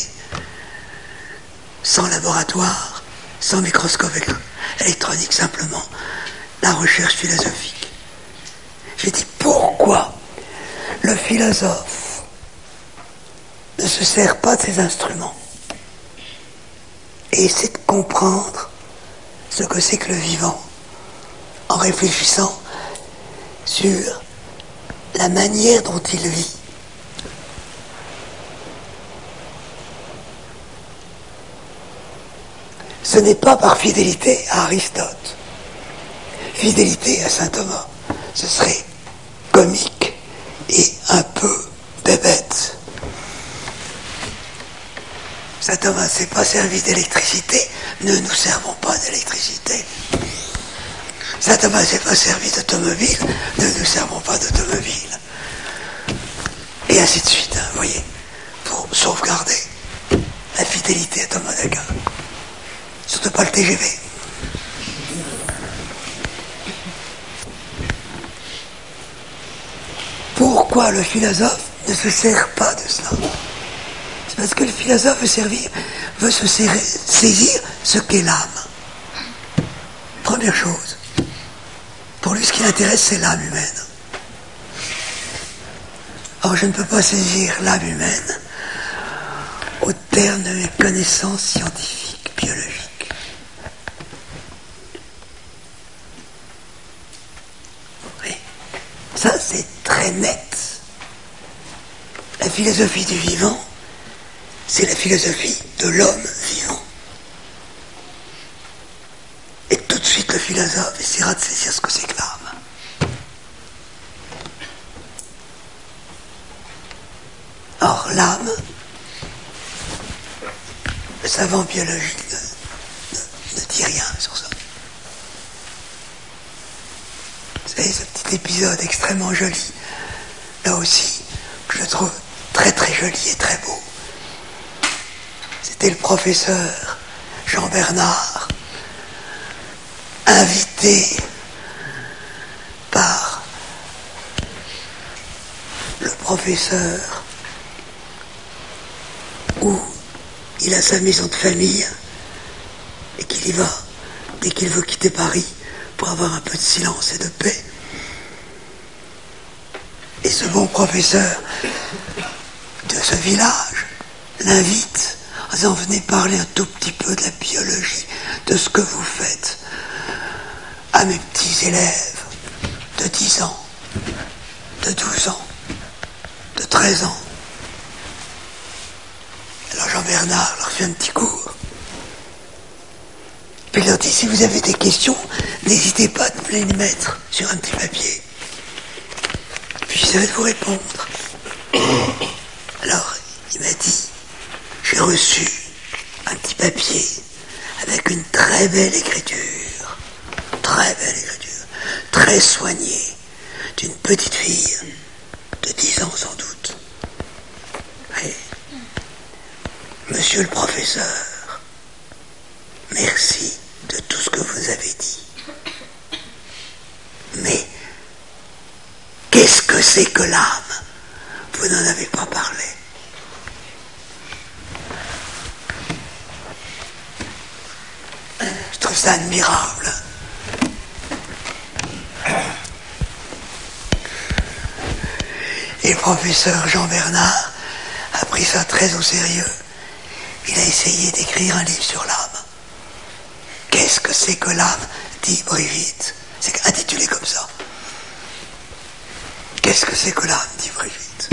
sans laboratoire, sans microscope électronique, simplement la recherche philosophique. J'ai dit, pourquoi le philosophe ne se sert pas de ses instruments et essaie de comprendre ce que c'est que le vivant en réfléchissant sur la manière dont il vit. Ce n'est pas par fidélité à Aristote, fidélité à saint Thomas. Ce serait comique et un peu bébête. Saint Thomas ne s'est pas servi d'électricité, ne nous servons pas d'électricité. Saint Thomas ne s'est pas servi d'automobile, ne nous servons pas d'automobile. Et ainsi de suite, hein, vous voyez, pour sauvegarder la fidélité à Thomas d'Aquin. Surtout pas le T G V. Pourquoi le philosophe ne se sert pas de cela? C'est parce que le philosophe veut servir, veut se serrer, saisir ce qu'est l'âme. Première chose. Pour lui, ce qui l'intéresse, c'est l'âme humaine. Or, je ne peux pas saisir l'âme humaine au terme de mes connaissances scientifiques, biologiques. Oui. Ça, c'est très net. La philosophie du vivant, c'est la philosophie de l'homme vivant. Et tout de suite, le philosophe essaiera de saisir ce que c'est que l'âme. Or, l'âme, le savant biologique ne, ne, ne dit rien sur ça. Vous savez, ce petit épisode extrêmement joli, là aussi, que je trouve très très joli et très beau. C'était le professeur Jean Bernard, invité par le professeur où il a sa maison de famille et qu'il y va dès qu'il veut quitter Paris pour avoir un peu de silence et de paix. Et ce bon professeur de ce village l'invite en disant, venez parler un tout petit peu de la biologie, de ce que vous faites à mes petits élèves de dix ans, de douze ans, de treize ans. Alors Jean-Bernard leur fait un petit cours. Puis il leur dit, si vous avez des questions, n'hésitez pas à me les mettre sur un petit papier. Puis j'essaierai de vous répondre. Alors, il m'a dit, j'ai reçu un petit papier avec une très belle écriture, très belle écriture, très soignée, d'une petite fille de dix ans sans doute. Et, monsieur le professeur, merci de tout ce que vous avez dit. Mais, qu'est-ce que c'est que l'âme? Vous n'en avez pas parlé. trouve ça admirable. Et le professeur Jean Bernard a pris ça très au sérieux. Il a essayé d'écrire un livre sur l'âme. Qu'est-ce que c'est que l'âme, dit Brigitte. C'est intitulé comme ça. Qu'est-ce que c'est que l'âme, dit Brigitte.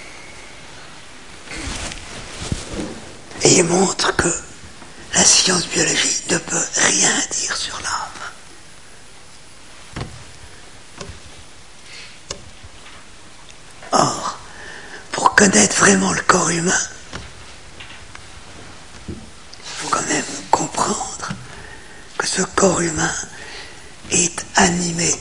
Et il montre que la science biologique ne peut rien dire sur l'âme. Or, pour connaître vraiment le corps humain, il faut quand même comprendre que ce corps humain est animé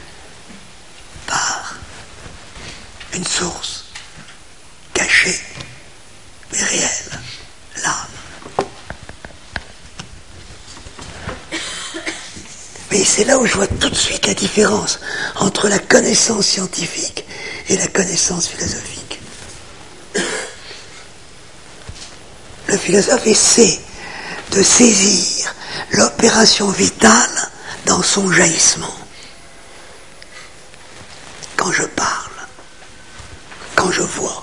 par une source cachée mais réelle, l'âme. Mais c'est là où je vois tout de suite la différence entre la connaissance scientifique et la connaissance philosophique. Le philosophe essaie de saisir l'opération vitale dans son jaillissement. Quand je parle, quand je vois.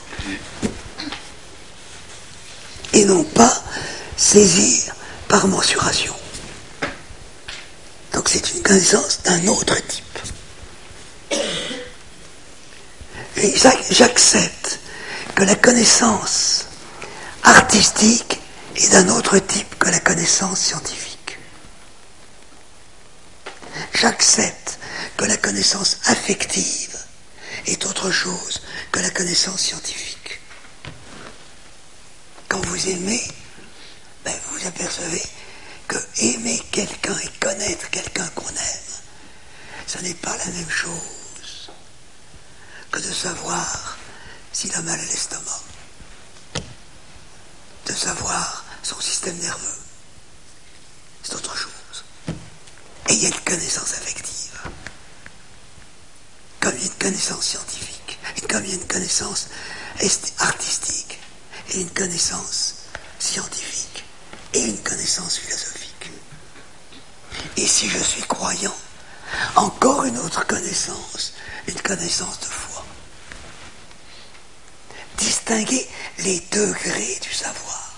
Et non pas saisir par mensuration. Donc c'est une connaissance d'un autre type. Et j'accepte que la connaissance artistique est d'un autre type que la connaissance scientifique. J'accepte que la connaissance affective est autre chose que la connaissance scientifique. Quand vous aimez, ben vous vous apercevez que aimer quelqu'un et connaître quelqu'un qu'on aime, ce n'est pas la même chose que de savoir s'il a mal à l'estomac, de savoir son système nerveux. C'est autre chose. Et il y a une connaissance affective, comme il y a une connaissance scientifique, et comme il y a une connaissance artistique, et une connaissance scientifique, et une connaissance philosophique. Et si je suis croyant, encore une autre connaissance, une connaissance de foi. Distinguer les degrés du savoir.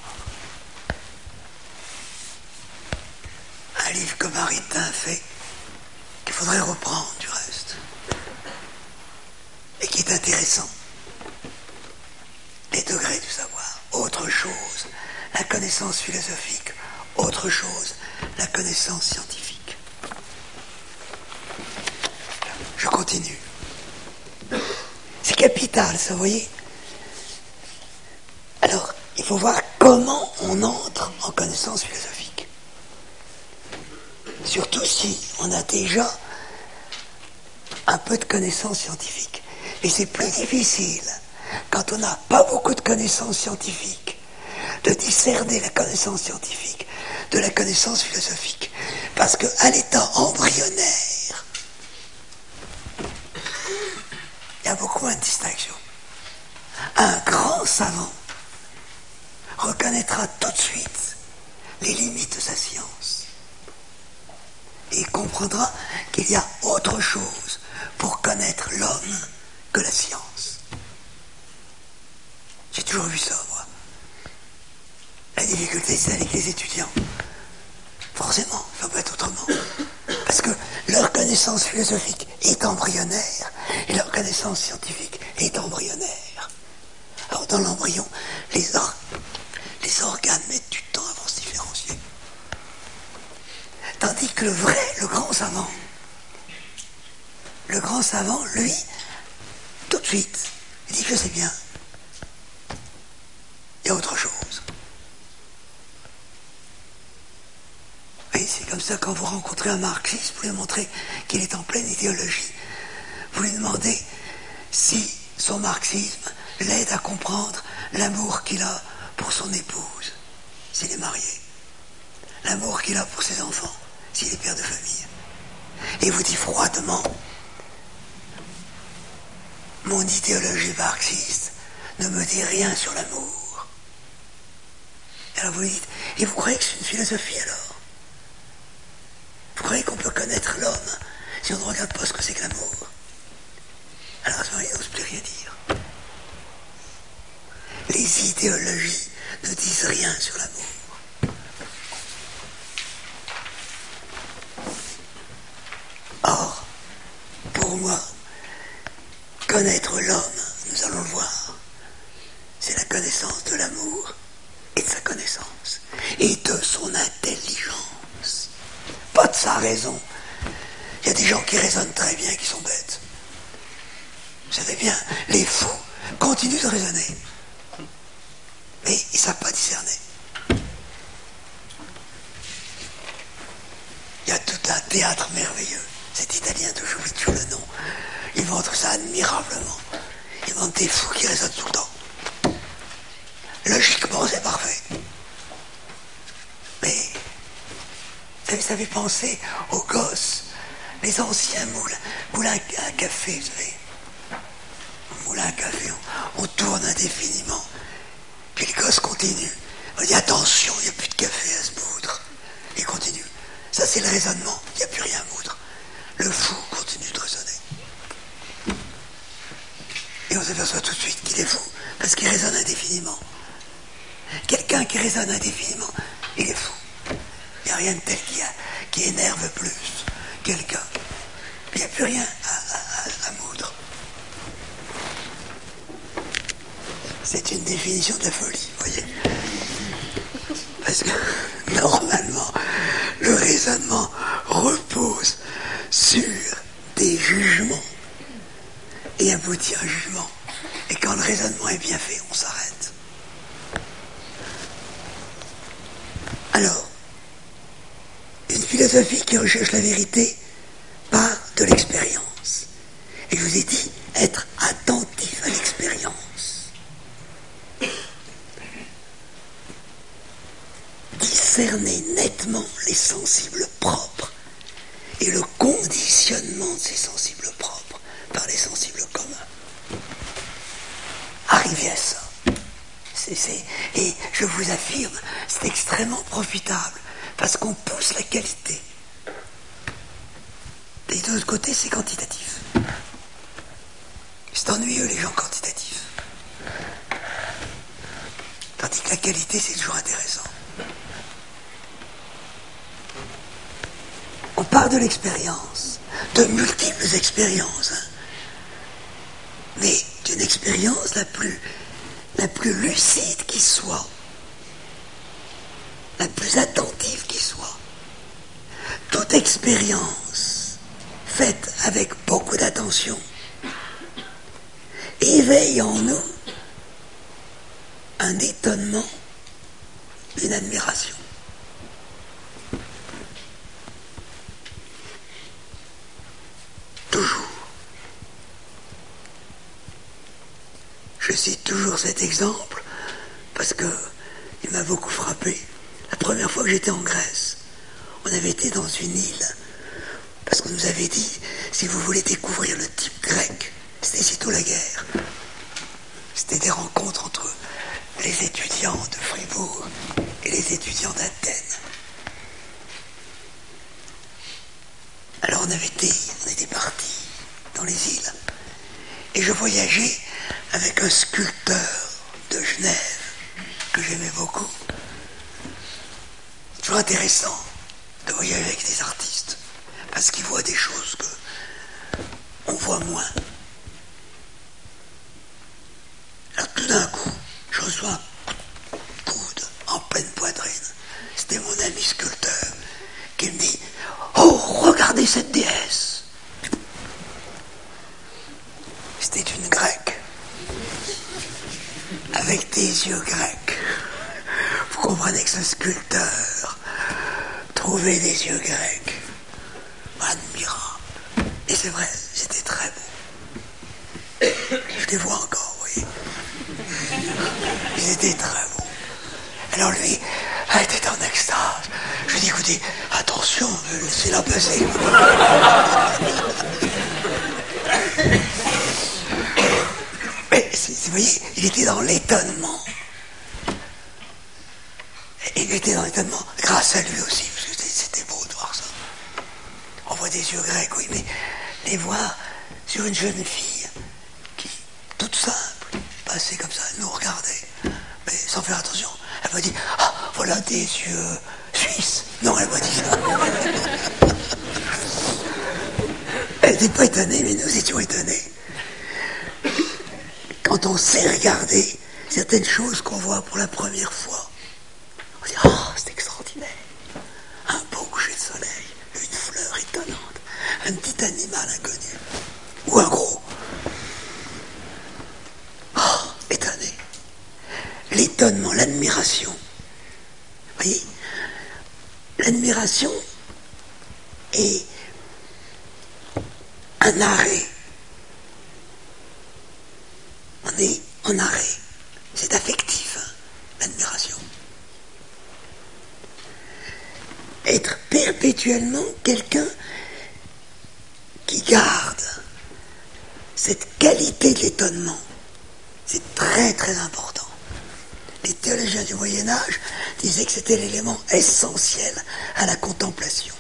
Un livre que Maritain fait, qu'il faudrait reprendre du reste, et qui est intéressant. Les degrés du savoir. Autre chose, la connaissance philosophique. Autre chose, la connaissance scientifique. Je continue. C'est capital, ça, vous voyez. Alors, il faut voir comment on entre en connaissance philosophique. Surtout si on a déjà un peu de connaissances scientifiques. Et c'est plus difficile, quand on n'a pas beaucoup de connaissances scientifiques, de discerner la connaissance scientifique de la connaissance philosophique. Parce qu'à l'état embryonnaire, il y a beaucoup moins de distinction. Un grand savant reconnaîtra tout de suite les limites de sa science. Et il comprendra qu'il y a autre chose pour connaître l'homme que la science. J'ai toujours vu ça, moi. La difficulté, c'est avec les étudiants. Forcément, il ne faut pas être autrement. Parce que leur connaissance philosophique est embryonnaire et leur connaissance scientifique est embryonnaire. Alors, dans l'embryon, les, or- les organes mettent du temps avant de se différencier. Tandis que le vrai, le grand savant, le grand savant, lui, tout de suite, il dit, je sais bien. Il y a autre chose. Et c'est comme ça, quand vous rencontrez un marxiste, vous lui montrez qu'il est en pleine idéologie. Vous lui demandez si son marxisme l'aide à comprendre l'amour qu'il a pour son épouse, s'il est marié. L'amour qu'il a pour ses enfants, s'il est père de famille. Et il vous dit froidement, mon idéologie marxiste ne me dit rien sur l'amour. Alors vous lui dites, et vous croyez que c'est une philosophie alors? si on ne regarde pas ce que c'est que l'amour, alors à ce moment, il n'ose plus rien dire. Les idéologies ne disent rien sur l'amour. Or, pour moi, connaître l'homme, nous allons le voir, c'est la connaissance de l'amour et de sa connaissance, et de son intelligence, pas de sa raison. Il y a des gens qui raisonnent très bien et qui sont bêtes. Vous savez bien, les fous continuent de raisonner, mais ils ne savent pas discerner. Il y a tout un théâtre merveilleux. Cet Italien, toujours vite sur le nom, il montre ça admirablement. Il montre des fous qui raisonnent tout le temps. Logiquement, c'est parfait. Mais vous savez penser aux gosses, les anciens moulins, moulins à café, vous savez. Moulin à café, on, on tourne indéfiniment. Puis les gosses continuent. On dit attention, il n'y a plus de café à se moudre. Ils continuent. Ça, c'est le raisonnement. Il n'y a plus rien à moudre. Le fou continue de raisonner. Et on s'aperçoit tout de suite qu'il est fou, parce qu'il raisonne indéfiniment. Quelqu'un qui raisonne indéfiniment, il est fou. Il n'y a rien de tel qui, a, qui énerve plus quelqu'un. Il n'y a plus rien à, à, à moudre. C'est une définition de la folie, vous voyez. Parce que, normalement, le raisonnement repose sur des jugements et aboutit à un jugement. Et quand le raisonnement est bien fait, on s'arrête. Alors, une philosophie qui recherche la vérité part de l'expérience. Et je vous ai dit, être attentif à l'expérience. Discerner nettement les sensibles propres et le conditionnement de ces sensibles propres par les sensibles communs. Arriver à ça. C'est, c'est, et je vous affirme, c'est extrêmement profitable parce qu'on pousse la qualité. Et de l'autre côté, c'est quantitatif. C'est ennuyeux, les gens quantitatifs. Tandis que la qualité, c'est toujours intéressant. On part de l'expérience, de multiples expériences, hein. Mais d'une expérience la plus, la plus lucide qui soit, la plus attentive qui soit. Toute expérience faite avec beaucoup d'attention éveille en nous un étonnement, une admiration. Toujours. Je cite toujours cet exemple parce que il m'a beaucoup frappé. La première fois que j'étais en Grèce, on avait été dans une île parce qu'on nous avait dit, si vous voulez découvrir le type grec, c'était sitôt la guerre. C'était des rencontres entre les étudiants de Fribourg et les étudiants d'Athènes. Alors on avait été, on était partis dans les îles. Et je voyageais avec un sculpteur de Genève que j'aimais beaucoup. C'est toujours intéressant de voyager avec des artistes parce qu'ils voient des choses que on voit moins. Alors tout d'un coup, je reçois un coude en pleine poitrine. C'était mon ami sculpteur qui me dit « Oh, regardez cette déesse !» C'était une grecque, avec des yeux grecs. Vous comprenez que ce sculpteur trouvait des yeux grecs admirables. Et c'est vrai, c'était très beau. Je les vois encore, vous voyez. Ils étaient très beaux. Alors lui, elle était en extase. Je lui dis, écoutez, attention, laissez-la passer. Mais, vous voyez, il était dans l'étonnement. Et il était dans l'étonnement grâce à lui aussi, parce que c'était beau de voir ça. On voit voit des yeux grecs, oui, mais les voir sur une jeune fille qui, toute simple, passait comme ça, nous regardait, mais sans faire attention. Elle m'a dit, ah, voilà des yeux suisses. Non, elle m'a dit ça. Elle n'était pas étonnée, mais nous étions étonnés. Quand on sait regarder certaines choses qu'on voit pour la première fois, on dit, oh, c'est extraordinaire. Un beau coucher de soleil, une fleur étonnante, un petit animal inconnu, ou un gros. Oh, étonné. L'étonnement, l'admiration. Vous voyez, l'admiration est un arrêt. On est en arrêt. C'est affectif, hein, l'admiration. Être perpétuellement quelqu'un qui garde cette qualité de l'étonnement, c'est très très important. Les théologiens du Moyen-Âge disaient que c'était l'élément essentiel à la contemplation.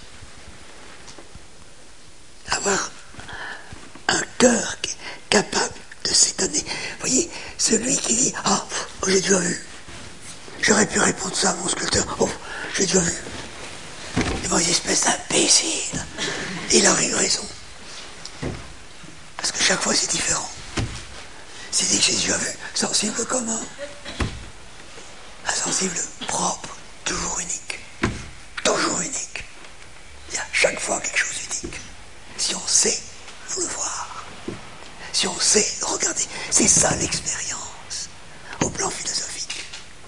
Avoir un cœur capable de s'étonner. Vous voyez, celui qui dit « Ah, oh, j'ai déjà vu. J'aurais pu répondre ça à mon sculpteur. Oh, j'ai déjà vu. » Et moi, une espèce d'imbécile. Il a eu raison. Parce que chaque fois, c'est différent. C'est dit que j'ai déjà vu. Sensible comment ? Insensible, propre, toujours unique. Toujours unique. Il y a chaque fois quelque chose d'unique. Si on sait nous le voir, si on sait regarder, c'est ça l'expérience, au plan philosophique.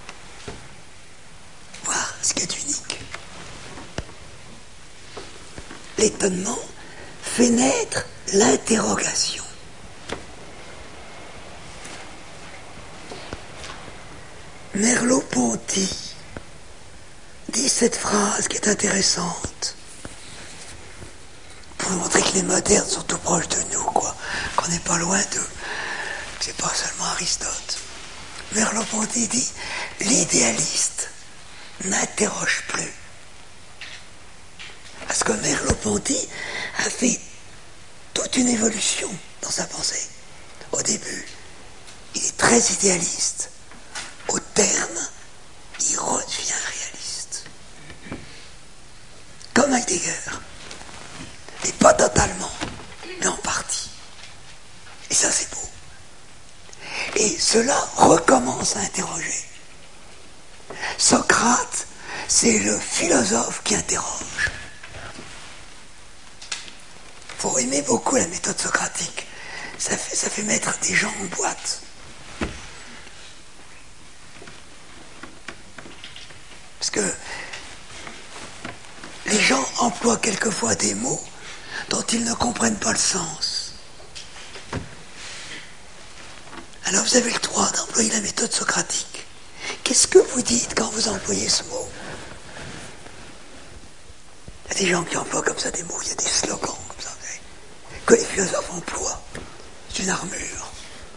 Voir ce qui est unique. L'étonnement fait naître l'interrogation. Merleau-Ponty dit cette phrase qui est intéressante pour montrer que les modernes sont tout proches de nous, quoi, qu'on n'est pas loin d'eux, que c'est pas seulement Aristote. Merleau-Ponty dit « L'idéaliste n'interroge plus ». Parce que Merleau-Ponty a fait toute une évolution dans sa pensée. Au début, il est très idéaliste. Au terme, il redevient réaliste. Comme Heidegger. Et pas totalement, mais en partie. Et ça, c'est beau. Et cela recommence à interroger. Socrate, c'est le philosophe qui interroge. Il faut aimer beaucoup la méthode socratique. Ça fait, ça fait mettre des gens en boîte. Parce que les gens emploient quelquefois des mots dont ils ne comprennent pas le sens. Alors vous avez le droit d'employer la méthode socratique. Qu'est-ce que vous dites quand vous employez ce mot ? Il y a des gens qui emploient comme ça des mots, il y a des slogans comme ça, vous savez, que les philosophes emploient. C'est une armure.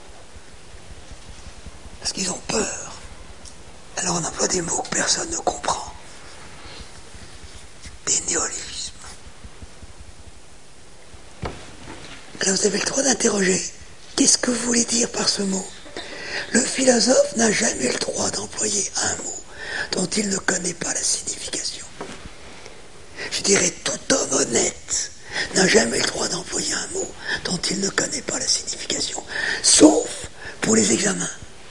Parce qu'ils ont peur. Alors on emploie des mots que personne ne comprend. Des néologismes. Alors vous avez le droit d'interroger. Qu'est-ce que vous voulez dire par ce mot ? Le philosophe n'a jamais le droit d'employer un mot dont il ne connaît pas la signification. Je dirais, tout homme honnête n'a jamais le droit d'employer un mot dont il ne connaît pas la signification, sauf pour les examens.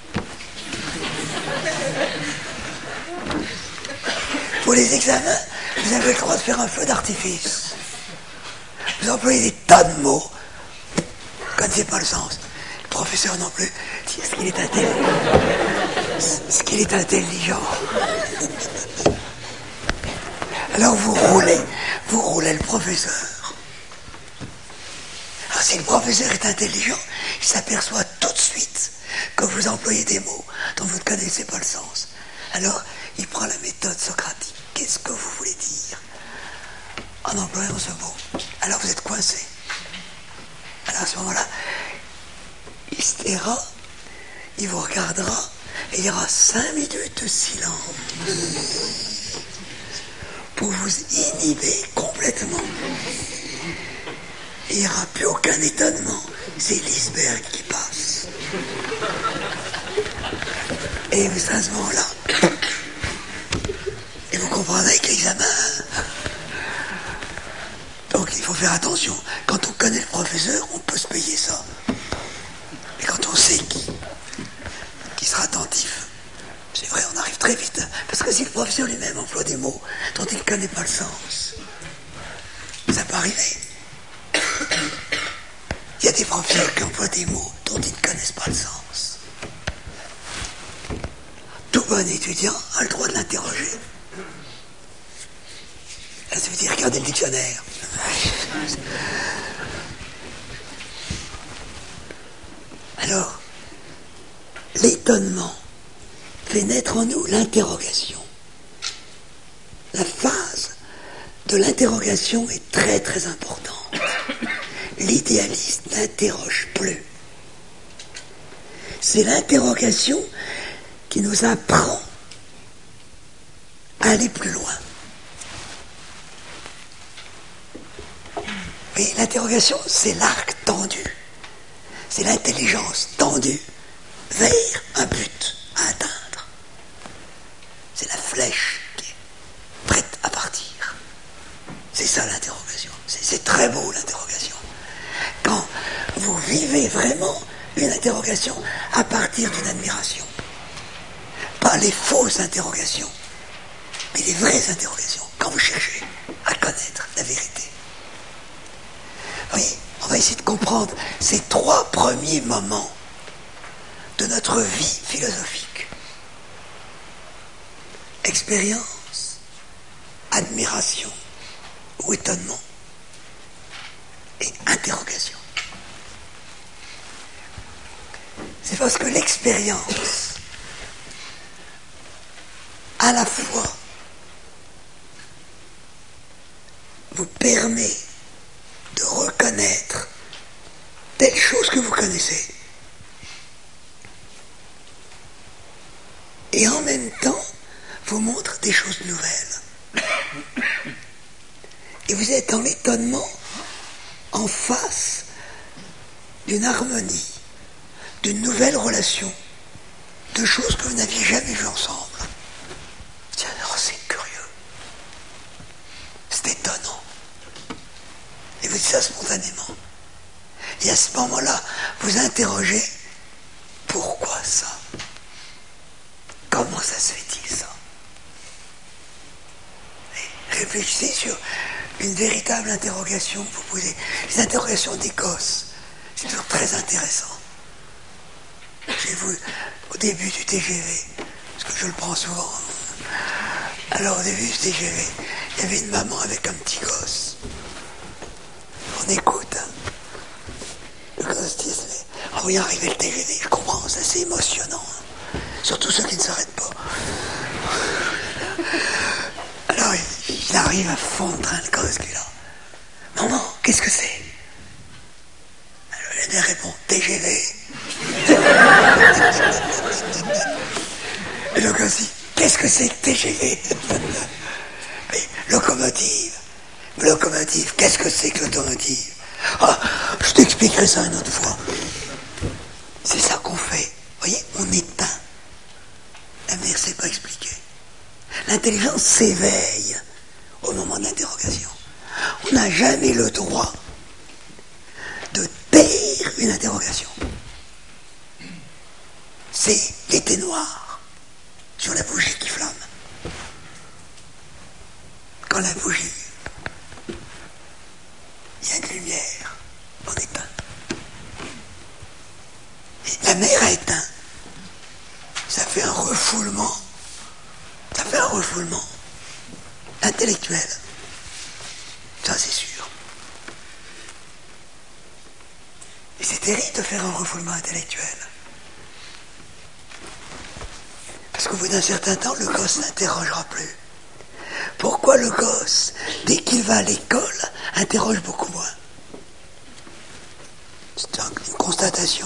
Pour les examens, vous avez le droit de faire un feu d'artifice. Vous employez des tas de mots, vous ne connaissez pas le sens. Le professeur non plus. Est-ce qu'il est intelligent ? Est-ce qu'il est intelligent ? Alors vous roulez, vous roulez le professeur. Alors si le professeur est intelligent, il s'aperçoit tout de suite que vous employez des mots dont vous ne connaissez pas le sens. Alors, il prend la méthode socratique. Qu'est-ce que vous voulez dire en employant ce mot ? Alors vous êtes coincé. Alors à ce moment-là, il se taira, il vous regardera, et il y aura cinq minutes de silence pour vous inhiber complètement. il n'y aura plus aucun étonnement. C'est l'iceberg qui passe. Et à ce moment-là, et vous comprendrez que l'examen... Donc il faut faire attention. Quand on connaît le professeur, on peut se payer ça. Mais quand on sait qui, qui sera attentif, c'est vrai, on arrive très vite. Parce que si le professeur lui-même emploie des mots dont il ne connaît pas le sens, ça peut arriver. Il y a des professeurs qui emploient des mots dont ils ne connaissent pas le sens. Tout bon étudiant a le droit de l'interroger. Là, ça veut dire regarder le dictionnaire. Alors, l'étonnement fait naître en nous l'interrogation. La phase de l'interrogation est très très importante. L'idéaliste n'interroge plus. C'est l'interrogation qui nous apprend à aller plus loin. Mais l'interrogation, c'est l'arc tendu. C'est l'intelligence tendue vers un but à atteindre. C'est la flèche qui est prête à partir. C'est ça l'interrogation. C'est, c'est très beau l'interrogation. Quand vous vivez vraiment une interrogation à partir d'une admiration. Pas les fausses interrogations, mais les vraies interrogations. Quand vous cherchez à connaître la vérité. Oui, on va essayer de comprendre ces trois premiers moments de notre vie philosophique. Expérience, admiration ou étonnement et interrogation. C'est parce que l'expérience, à la fois, vous permet de reconnaître telle chose que vous connaissez. Et en même temps, vous montre des choses nouvelles. Et vous êtes dans l'étonnement en face d'une harmonie, d'une nouvelle relation, de choses que vous n'aviez jamais vues ensemble. Tiens, alors c'est curieux. C'est étonnant. Et vous dites ça spontanément. Et à ce moment-là, vous interrogez, pourquoi ça? Comment ça se fait-il ça? Et réfléchissez sur une véritable interrogation que vous posez. Les interrogations des gosses, c'est toujours très intéressant. J'ai vu au début du T G V, parce que je le prends souvent. Alors au début du T G V, il y avait une maman avec un petit gosse. On écoute. Hein. Le gosse dit, oh oui, arrivé le T G V, je comprends, c'est assez émotionnant. Hein. Surtout ceux qui ne s'arrêtent pas. Alors il, il arrive à fond de train, le gosse qui est là. Maman, qu'est-ce que c'est? Alors elle répond, T G V. Et le gosse dit, qu'est-ce que c'est que T G V? Mais locomotive. Locomotive, qu'est-ce que c'est que l'automotive? Ah, je t'expliquerai ça une autre fois. C'est ça qu'on fait. Vous voyez, on éteint. La mère ne sait pas expliquer. L'intelligence s'éveille au moment de l'interrogation. On n'a jamais le droit de taire une interrogation. C'est l'été noir sur la bougie qui flamme. Quand la bougie, il y a une lumière, on éteint. Et la mer a éteint. Ça fait un refoulement. Ça fait un refoulement intellectuel. Ça, c'est sûr. Et c'est terrible de faire un refoulement intellectuel. Parce qu'au bout d'un certain temps, le gosse n'interrogera plus. Pourquoi le gosse, dès qu'il va à l'école, interroge beaucoup moins? C'est une constatation.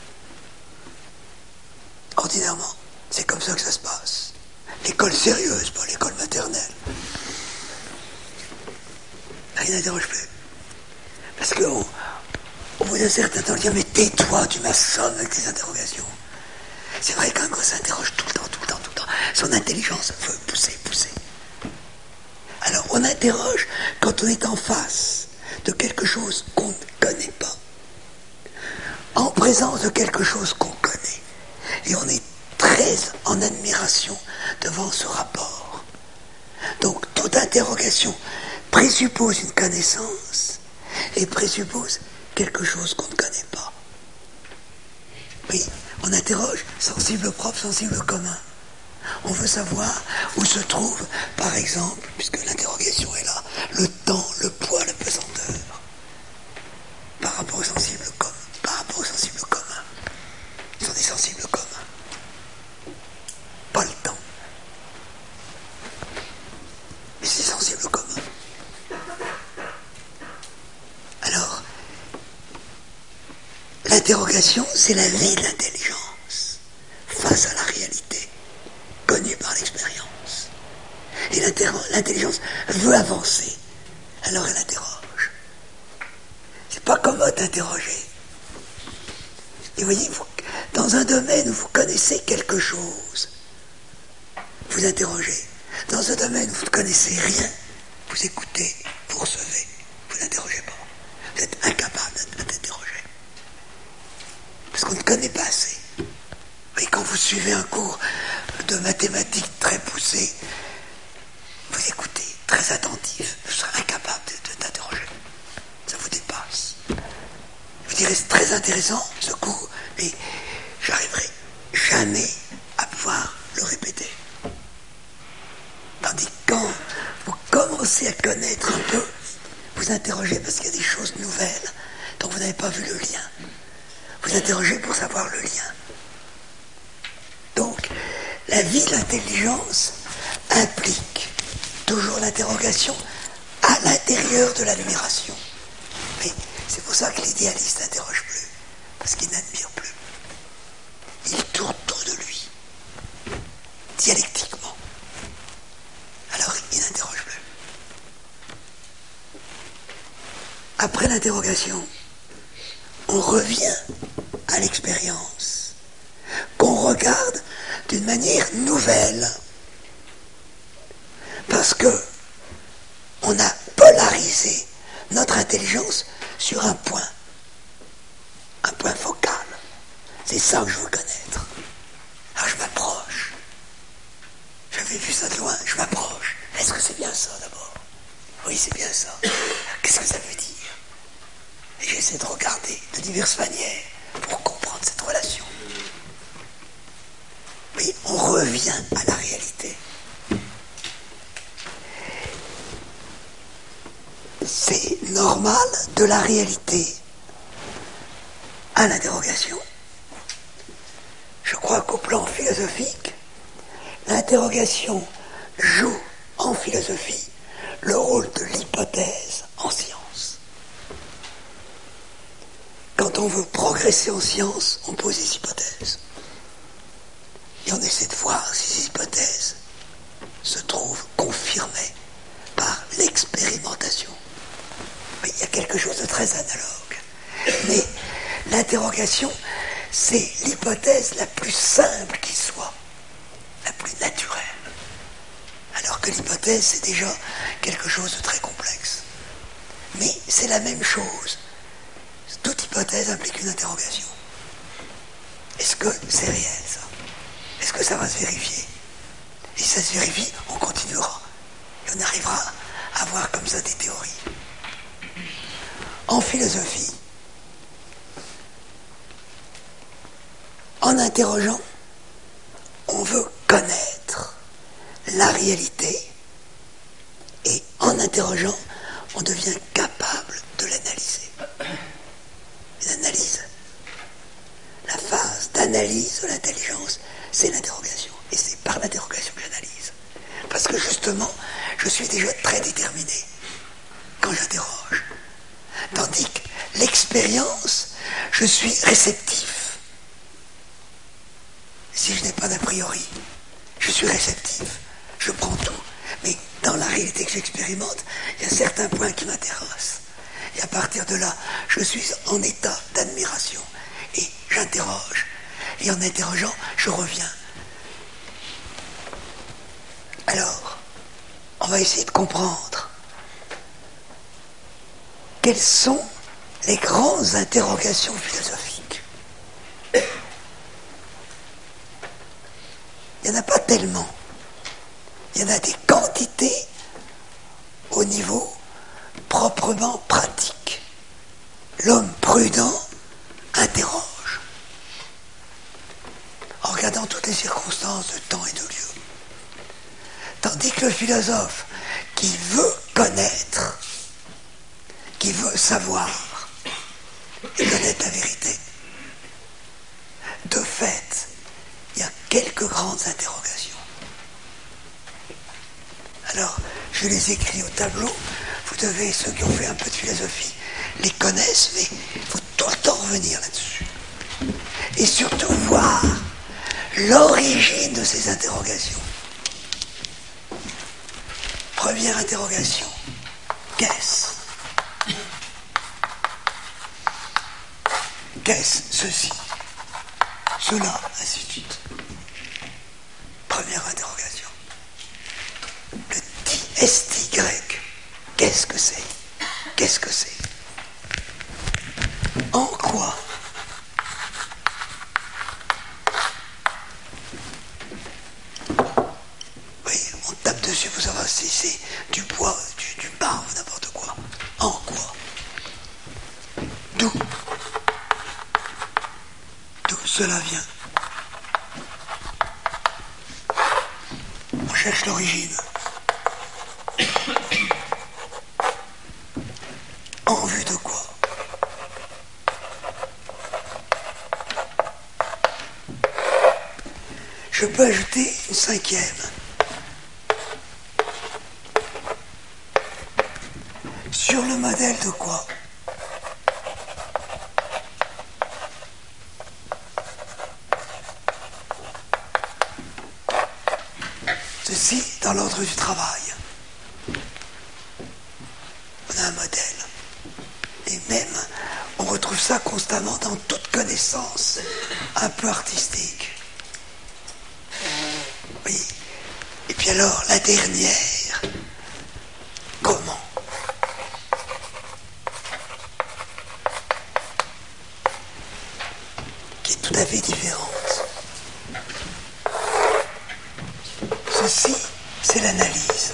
Ordinairement, c'est comme ça que ça se passe. L'école sérieuse, pas l'école maternelle. Là, il n'interroge plus. Parce qu'on, au bout d'un certain temps, on dit, mais tais-toi, tu m'assommes avec tes interrogations. C'est vrai qu'un gars s'interroge tout le temps, tout le temps, tout le temps. Son intelligence veut pousser, pousser. Alors, on interroge quand on est en face de quelque chose qu'on ne connaît pas, en présence de quelque chose qu'on connaît. Et on est très en admiration devant ce rapport. Donc, toute interrogation présuppose une connaissance et présuppose quelque chose qu'on ne connaît pas. Oui, on interroge sensible propre, sensible commun. On veut savoir où se trouve, par exemple, puisque l'interrogation est là, le temps, le poids, la pesanteur, par rapport au sensible commun, par rapport au sensible commun. Ils sont des sensibles communs. Pas le temps. Mais c'est sensible commun. Alors, l'interrogation, c'est la vie de l'intelligence face à la réalité connue par l'expérience. Et l'intelligence veut avancer, alors elle interroge. C'est pas commode d'interroger. Et voyez, vous, dans un domaine où vous connaissez quelque chose, vous interrogez. Dans un domaine où vous ne connaissez rien, vous écoutez, vous recevez, vous n'interrogez pas. Vous êtes incapable d'interroger. Parce qu'on ne connaît pas assez. Et quand vous suivez un cours de mathématiques très poussé, vous écoutez, très attentif, vous serez incapable d'interroger. Ça vous dépasse. Vous direz, c'est très intéressant ce cours, mais j'arriverai jamais à pouvoir le répéter. Tandis que quand vous commencez à connaître un peu, vous interrogez parce qu'il y a des choses nouvelles dont vous n'avez pas vu le lien. Vous interrogez pour savoir le lien. Donc, la vie de l'intelligence implique toujours l'interrogation à l'intérieur de l'admiration. Mais c'est pour ça que l'idéaliste n'interroge plus, parce qu'il n'admire plus. Il tourne autour de lui, dialectiquement. Alors, il n'interroge plus. Après l'interrogation, on revient à l'expérience, qu'on regarde d'une manière nouvelle, parce que on a polarisé notre intelligence sur un point, un point focal. C'est ça que je veux connaître. Alors je m'approche. J'avais vu ça de loin, je m'approche. Est-ce que c'est bien ça d'abord? Oui, c'est bien ça. Qu'est-ce que ça veut dire? Et j'essaie de regarder de diverses manières pour comprendre cette relation. Mais on revient à la réalité. C'est normal de la réalité à l'interrogation. Je crois qu'au plan philosophique, l'interrogation joue en philosophie le rôle de l'hypothèse en science. Quand on veut progresser en science, on pose des hypothèses. Et on essaie de voir si ces hypothèses se trouvent confirmées par l'expérimentation. Mais il y a quelque chose de très analogue. Mais l'interrogation, c'est l'hypothèse la plus simple qui soit, la plus naturelle. Alors que l'hypothèse, c'est déjà quelque chose de très complexe. Mais c'est la même chose. Toute hypothèse implique une interrogation. Est-ce que c'est réel, ça? Est-ce que ça va se vérifier? Et si ça se vérifie, on continuera. Et on arrivera à avoir comme ça des théories. En philosophie, en interrogeant, on veut connaître la réalité, et en interrogeant, on devient capable de l'analyser. L'analyse, la phase d'analyse de l'intelligence, c'est l'interrogation. Et c'est par l'interrogation que j'analyse. Parce que justement, je suis déjà très déterminé quand j'interroge. Tandis que l'expérience, je suis réceptif. Si je n'ai pas d'a priori, je suis réceptif. Je prends tout. Mais dans la réalité que j'expérimente, il y a certains points qui m'intéressent. Et à partir de là, je suis en état d'admiration. Et j'interroge. Et en interrogeant, je reviens. Alors, on va essayer de comprendre quelles sont les grandes interrogations philosophiques. Il n'y en a pas tellement. Il y en a des quantités au niveau proprement pratique. L'homme prudent interroge en regardant toutes les circonstances de temps et de lieu. Tandis que le philosophe qui veut connaître, qui veut savoir et connaître la vérité, de fait, il y a quelques grandes interrogations. Alors, je les écris au tableau. Vous devez, ceux qui ont fait un peu de philosophie, les connaissent, mais il faut tout le temps revenir là-dessus. Et surtout voir l'origine de ces interrogations. Première interrogation, qu'est-ce ? Qu'est-ce ceci ? Cela, ainsi de suite. Première interrogation. Le esti grec, qu'est-ce que c'est ? Qu'est-ce que c'est ? En quoi ? Oui, on tape dessus pour savoir si c'est du bois, du, du marbre, n'importe quoi. En quoi ? D'où ? D'où cela vient ? On cherche l'origine. En vue de quoi ? Je peux ajouter une cinquième. Sur le modèle de quoi ? Ceci dans l'ordre du travail. On a un modèle. Et même, on retrouve ça constamment dans toute connaissance un peu artistique. Oui. Et puis alors, la dernière, comment ? Qui est tout à fait différente. Ceci, c'est l'analyse.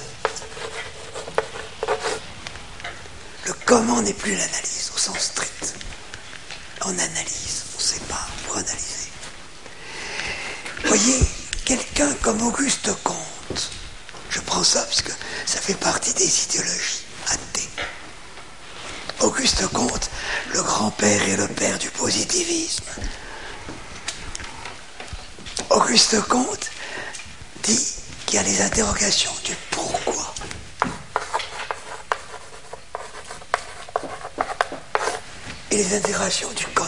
Le comment n'est plus l'analyse, au sens strict. On analyse, on ne sait pas pour analyser. Vous voyez, quelqu'un comme Auguste Comte, je prends ça parce que ça fait partie des idéologies athées. Auguste Comte, le grand-père et le père du positivisme. Auguste Comte dit qu'il y a les interrogations du pourquoi. Et les interrogations du comment.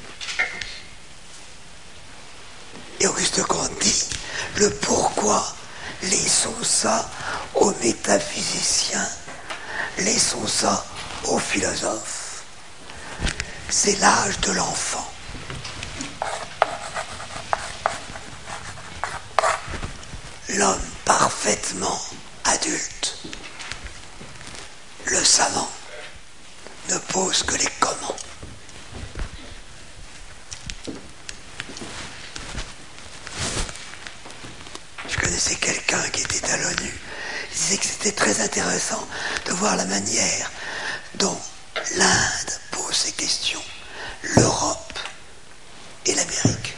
Et Auguste Comte dit, le pourquoi, laissons ça aux métaphysiciens, laissons ça aux philosophes. C'est l'âge de l'enfant. L'homme parfaitement adulte, le savant, ne pose que les comment. Je connaissais quelqu'un qui était à l'ONU. Il disait que c'était très intéressant de voir la manière dont l'Inde pose ces questions, l'Europe et l'Amérique.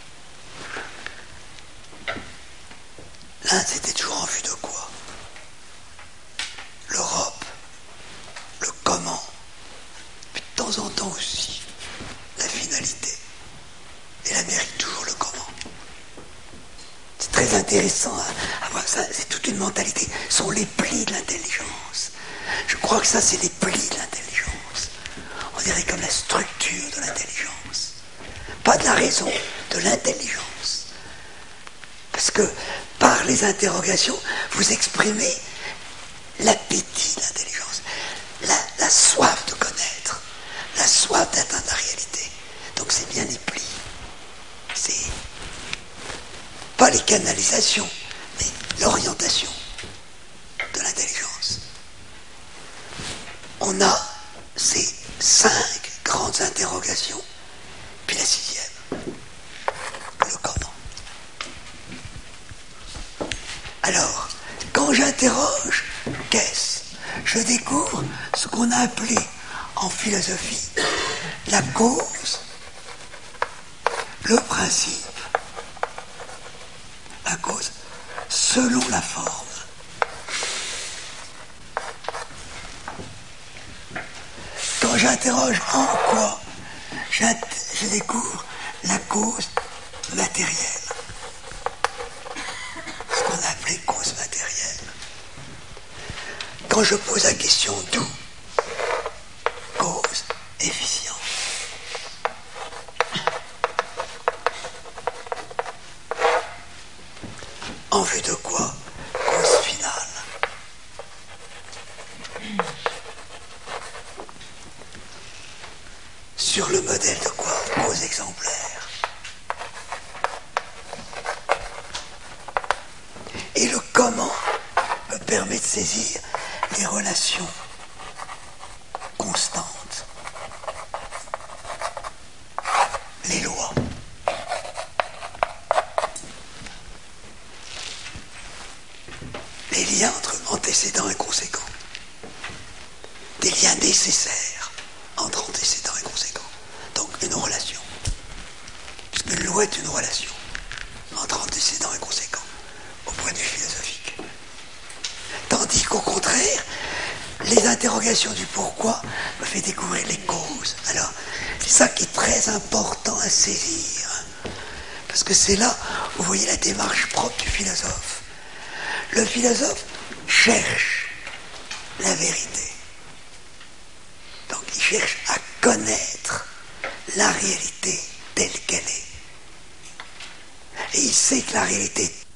L'Inde, c'était toujours en vue de quoi ? L'Europe, le comment, puis de temps en temps aussi la finalité. Et l'Amérique, toujours le comment. C'est très intéressant à, à voir ça, c'est toute une mentalité. Ce sont les plis de l'intelligence. Je crois que ça, c'est les plis de l'intelligence. On dirait comme la structure de l'intelligence. Pas de la raison, de l'intelligence. Parce que par les interrogations, vous exprimez l'appétit de l'intelligence, la, la soif de connaître. canalisation, mais l'orientation de l'intelligence. On a ces cinq grandes interrogations, puis la sixième, le comment. Alors, quand j'interroge, qu'est-ce ? Je découvre ce qu'on a appelé en philosophie la cause, le principe, la cause selon la forme. Quand j'interroge en quoi, je découvre la cause matérielle, ce qu'on a appelé cause matérielle. Quand je pose la question d'où, cause efficiente. En vue de quoi, cause finale. Sur le modèle de quoi, cause exemplaire. Et le comment me permet de saisir les relations constantes, les lois. Les liens entre antécédents et conséquents. Des liens nécessaires entre antécédents et conséquents. Donc une relation. Puisqu'une loi est une relation entre antécédents et conséquents, au point de vue philosophique. Tandis qu'au contraire, les interrogations du pourquoi me fait découvrir les causes. Alors, c'est ça qui est très important à saisir. Parce que c'est là où vous voyez la démarche propre du philosophe. Le philosophe cherche la vérité. Donc il cherche à connaître la réalité telle qu'elle est. Et il sait que la réalité